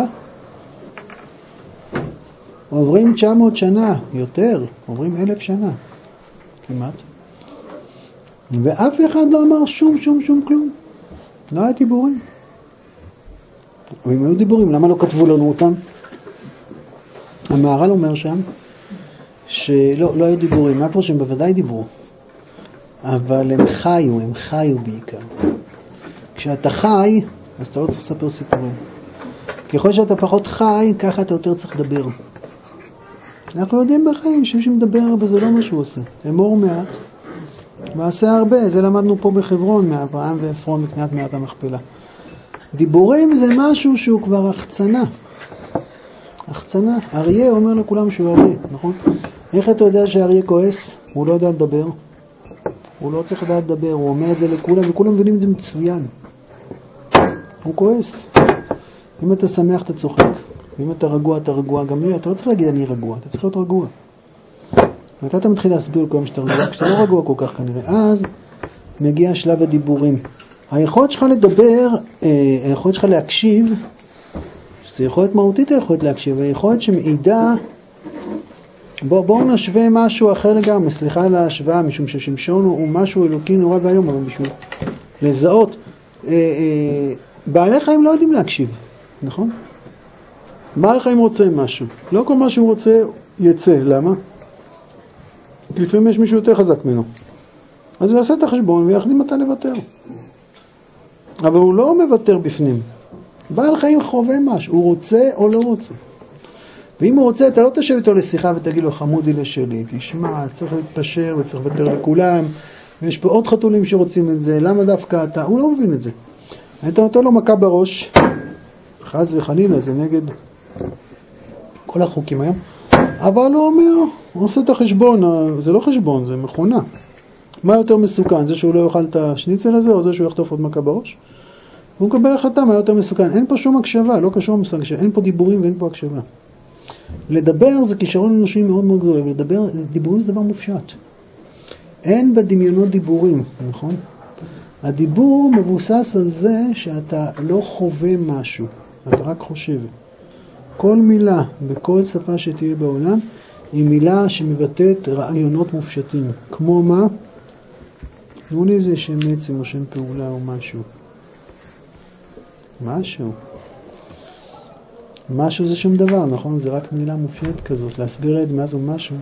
עוברים תשע מאות שנה, יותר, עוברים אלף שנה, כמעט. ואף אחד לא אמר שום שום שום כלום. לא היה דיבורים. ואם היו דיבורים, למה לא כתבו לנו אותם? המהר"ל אומר שם שלא לא היו דיבורים, מה פה שהם בוודאי דיברו. אבל הם חיו, הם חיו בעיקר. כשאתה חי, אז אתה לא צריך לספר סיפורים. ככל שאתה פחות חי, ככה אתה יותר צריך לדבר. אנחנו יודעים בחיים שמי שמדבר הרבה זה לא מה שהוא עושה. אמור מעט, ועשה הרבה. זה למדנו פה בחברון מאברהם ואפרון מקניית מעט המכפלה. דיבורים זה משהו שהוא כבר החצנה. החצנה. אריה אומר לכולם שהוא אריה, נכון? איך אתה יודע שאריה כועס? הוא לא יודע לדבר. הוא לא צריך לדעת לדבר, הוא אומר את זה לכולם, וכולם מבינים את זה מצוין. הוא כועס. אם אתה שמח, אתה צוחק. אם אתה רגוע, אתה רגוע. גם לא, אתה לא צריך להגיד אני רגוע, אתה צריך להיות רגוע. ואתה אתה מתחיל להסביר לכולם שאתה רגוע, כשאתה לא רגוע כל כך כנראה. אז מגיע שלב הדיבורים. היכולת שלך לדבר, היכולת שלך להקשיב, שזה יכולת מהותית היכולת להקשיב, היכולת שמעידה, בואו בוא נשווה משהו אחר לגמרי, סליחה על ההשוואה, משום ששמשון הוא משהו אלוקי נורא והיום, אבל בשביל לזהות, אה, אה, בעלי חיים לא יודעים להקשיב, נכון? בעלי חיים רוצה משהו, לא כל מה שהוא רוצה יצא, למה? כי לפעמים יש מישהו יותר חזק ממנו, אז הוא יעשה את החשבון ויחליט מתי לוותר, אבל הוא לא מוותר בפנים, בעל חיים חווה משהו, הוא רוצה או לא רוצה. ואם הוא רוצה, אתה לא תשב איתו לשיחה ותגיד לו, חמודי לשלי, תשמע, צריך להתפשר וצריך לוותר לכולם, ויש פה עוד חתולים שרוצים את זה, למה דווקא אתה? הוא לא מבין את זה. אתה נותן לו מכה בראש, חס וחלילה, זה נגד כל החוקים היום, אבל הוא אומר, הוא עושה את החשבון, זה לא חשבון, זה מכונה. מה יותר מסוכן? זה שהוא לא יאכל את השניצל הזה, או זה שהוא יחטוף עוד מכה בראש? הוא מקבל החלטה מה יותר מסוכן. אין פה שום הקשבה, לא קשור מושג, אין פה דיבורים ואין פה הקשבה. לדבר זה כישרון אנושי מאוד מאוד גדול, ולדבר, דיבורים זה דבר מופשט. אין בדמיונות דיבורים, נכון? הדיבור מבוסס על זה שאתה לא חווה משהו, אתה רק חושב. כל מילה בכל שפה שתהיה בעולם היא מילה שמבטאת רעיונות מופשטים. כמו מה? תנו לי איזה שם עצם או שם פעולה או משהו. משהו. משהו זה שום דבר, נכון? זה רק מילה מופשטת כזאת. להסביר לילד מה זו משהו.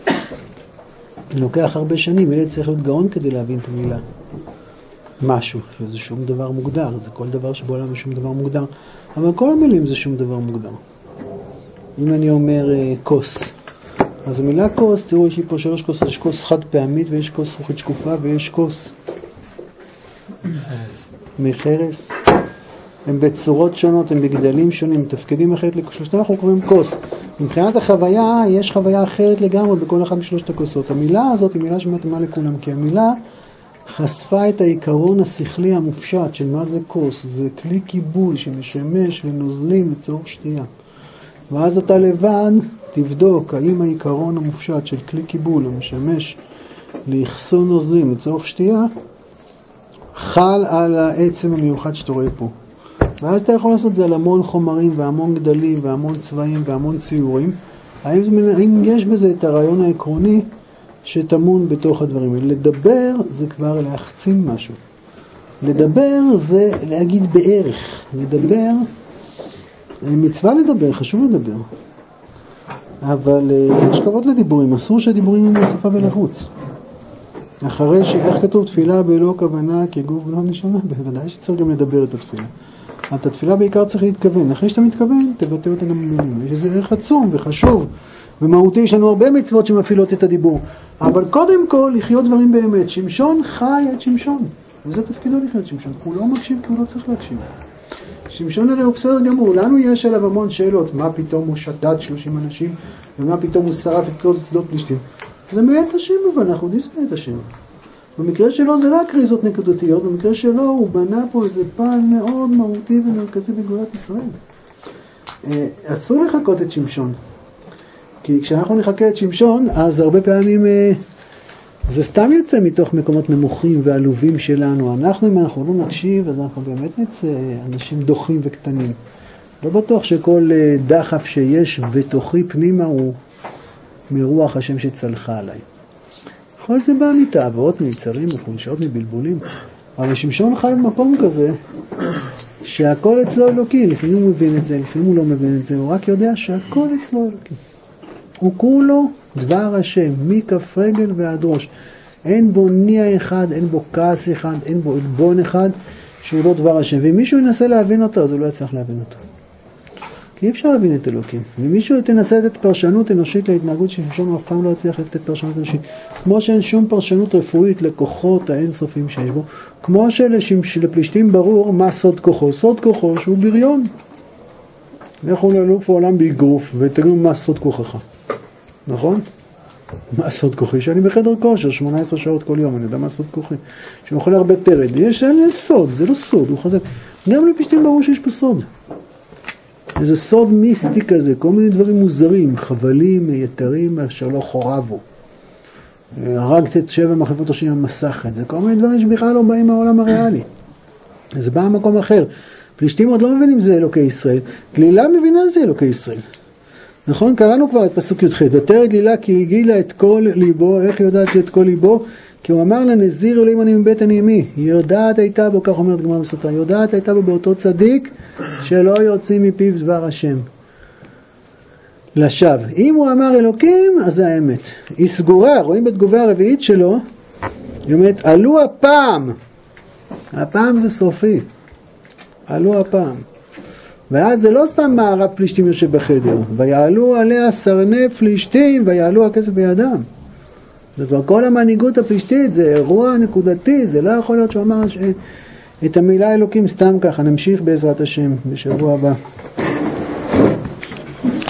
לוקח הרבה שנים, ילד צריך להיות גאון כדי להבין את המילה. משהו, שזה שום דבר מוגדר. זה כל דבר שבעולם יש שום דבר מוגדר. אבל כל המילים זה שום דבר מוגדר. אם אני אומר uh, כוס, אז המילה כוס, תראו, יש לי פה שלוש כוסות, יש כוס חד פעמית ויש כוס זכוכית שקופה ויש כוס מחרס. הם בצורות שונות, הם בגדלים שונים, תפקידים אחרת לשלושתם, אנחנו קוראים כוס. מבחינת החוויה, יש חוויה אחרת לגמרי בכל אחד משלושת הכוסות. המילה הזאת היא מילה שמתאימה לכולם, כי המילה חשפה את העיקרון השכלי המופשט של מה זה כוס. זה כלי קיבול שמשמש לנוזלים לצורך שתייה. ואז אתה לבד תבדוק האם העיקרון המופשט של כלי קיבול המשמש לאחסון נוזלים לצורך שתייה חל על העצם המיוחד שאתה רואה פה. ואז אתה יכול לעשות זה על המון חומרים והמון גדלים והמון צבעים והמון ציורים. האם, האם יש בזה את הרעיון העקרוני שטמון בתוך הדברים האלה? לדבר זה כבר להחצין משהו. לדבר זה להגיד בערך. לדבר, מצווה לדבר, חשוב לדבר. אבל יש כבוד לדיבורים, אסור שהדיבורים הם מהשפה ולחוץ. אחרי שאיך כתוב תפילה בלא כוונה כגוף ולא נשמה, בוודאי שצריך גם לדבר את התפילה. את התפילה בעיקר צריך להתכוון. אחרי שאתה מתכוון, תבטא אותה גם במילים. יש איזה ערך עצום וחשוב ומהותי. יש לנו הרבה מצוות שמפעילות את הדיבור. אבל קודם כל, לחיות דברים באמת. שמשון חי את שמשון. וזה תפקידו לחיות שמשון. הוא לא מקשיב כי הוא לא צריך להקשיב. שמשון הרי הוא בסדר גמור. לנו יש עליו המון שאלות. מה פתאום הוא שדד שלושים אנשים? ומה פתאום הוא שרף את כל צדות פלישתים? זה מאת השם, אבל אנחנו יודעים שזה מאת השם. במקרה שלו זה לא הקריזות נקודתיות, במקרה שלו הוא בנה פה איזה פן מאוד מהותי ומרכזי בגאולת ישראל. אסור לחכות את שמשון, כי כשאנחנו נחכה את שמשון, אז הרבה פעמים זה סתם יוצא מתוך מקומות נמוכים ועלובים שלנו. אנחנו, אם אנחנו לא נקשיב, אז אנחנו באמת נצא אנשים דוחים וקטנים. לא בטוח שכל דחף שיש בתוכי פנימה הוא מרוח השם שצלחה עליי. כל זה בא מתאוות, מיצרים, מחולשות, מבלבולים. אבל שמשון חי במקום כזה, שהכל אצלו אלוקי. לפעמים הוא מבין את זה, לפעמים הוא לא מבין את זה. הוא רק יודע שהכל אצלו אלוקי. הוא כולו דבר השם, מכף רגל ועד ראש. אין בו ניע אחד, אין בו כעס אחד, אין בו עלבון אחד, שהוא לא דבר השם. ואם מישהו ינסה להבין אותו, אז הוא לא יצליח להבין אותו. כי אי אפשר להבין את אלוקים. ואם מישהו תנסה לתת פרשנות אנושית להתנהגות של שמשון, הוא אף פעם לא יצליח לתת פרשנות אנושית. כמו שאין שום פרשנות רפואית לכוחות האינסופיים שיש בו. כמו שלפלישתים ברור מה סוד כוחו. סוד כוחו שהוא בריון. לכו לאלוף העולם באגרוף ותגידו מה סוד כוחך. נכון? מה סוד כוחי? שאני בחדר כושר שמונה עשרה שעות כל יום, אני יודע מה סוד כוחי. שאני אוכל הרבה תרד. יש אין סוד, זה לא סוד, הוא חזק. גם לפלישתים ברור שיש פה סוד. איזה סוד מיסטי כזה, כל מיני דברים מוזרים, חבלים, יתרים, אשר לא חורבו. הרגת את שבע מחלפות ראשים המסכת, זה כל מיני דברים שבכלל לא באים מהעולם הריאלי. זה בא ממקום אחר. פלישתים עוד לא מבינים זה אלוקי ישראל, גלילה מבינה זה אלוקי ישראל. נכון? קראנו כבר את פסוק י"ח, ותרא גלילה כי הגילה את כל ליבו, איך יודעת שאת כל ליבו? כי הוא אמר לה, נזיר אלוהים אני מבית אני אמי. יודעת הייתה בו, כך אומרת גמרא בסוטה, יודעת הייתה בו באותו צדיק, שלא יוצאים מפיו דבר השם. לשווא. אם הוא אמר אלוקים, אז זה האמת. היא סגורה, רואים בתגובה הרביעית שלו, היא אומרת, עלו הפעם. הפעם זה סופי. עלו הפעם. ואז זה לא סתם מערב פלישתים יושב בחדר. ויעלו עליה סרני פלישתים, ויעלו הכסף בידם. זה כבר כל המנהיגות הפלישתית, זה אירוע נקודתי, זה לא יכול להיות שהוא אמר את המילה אלוקים סתם ככה. נמשיך בעזרת השם בשבוע הבא.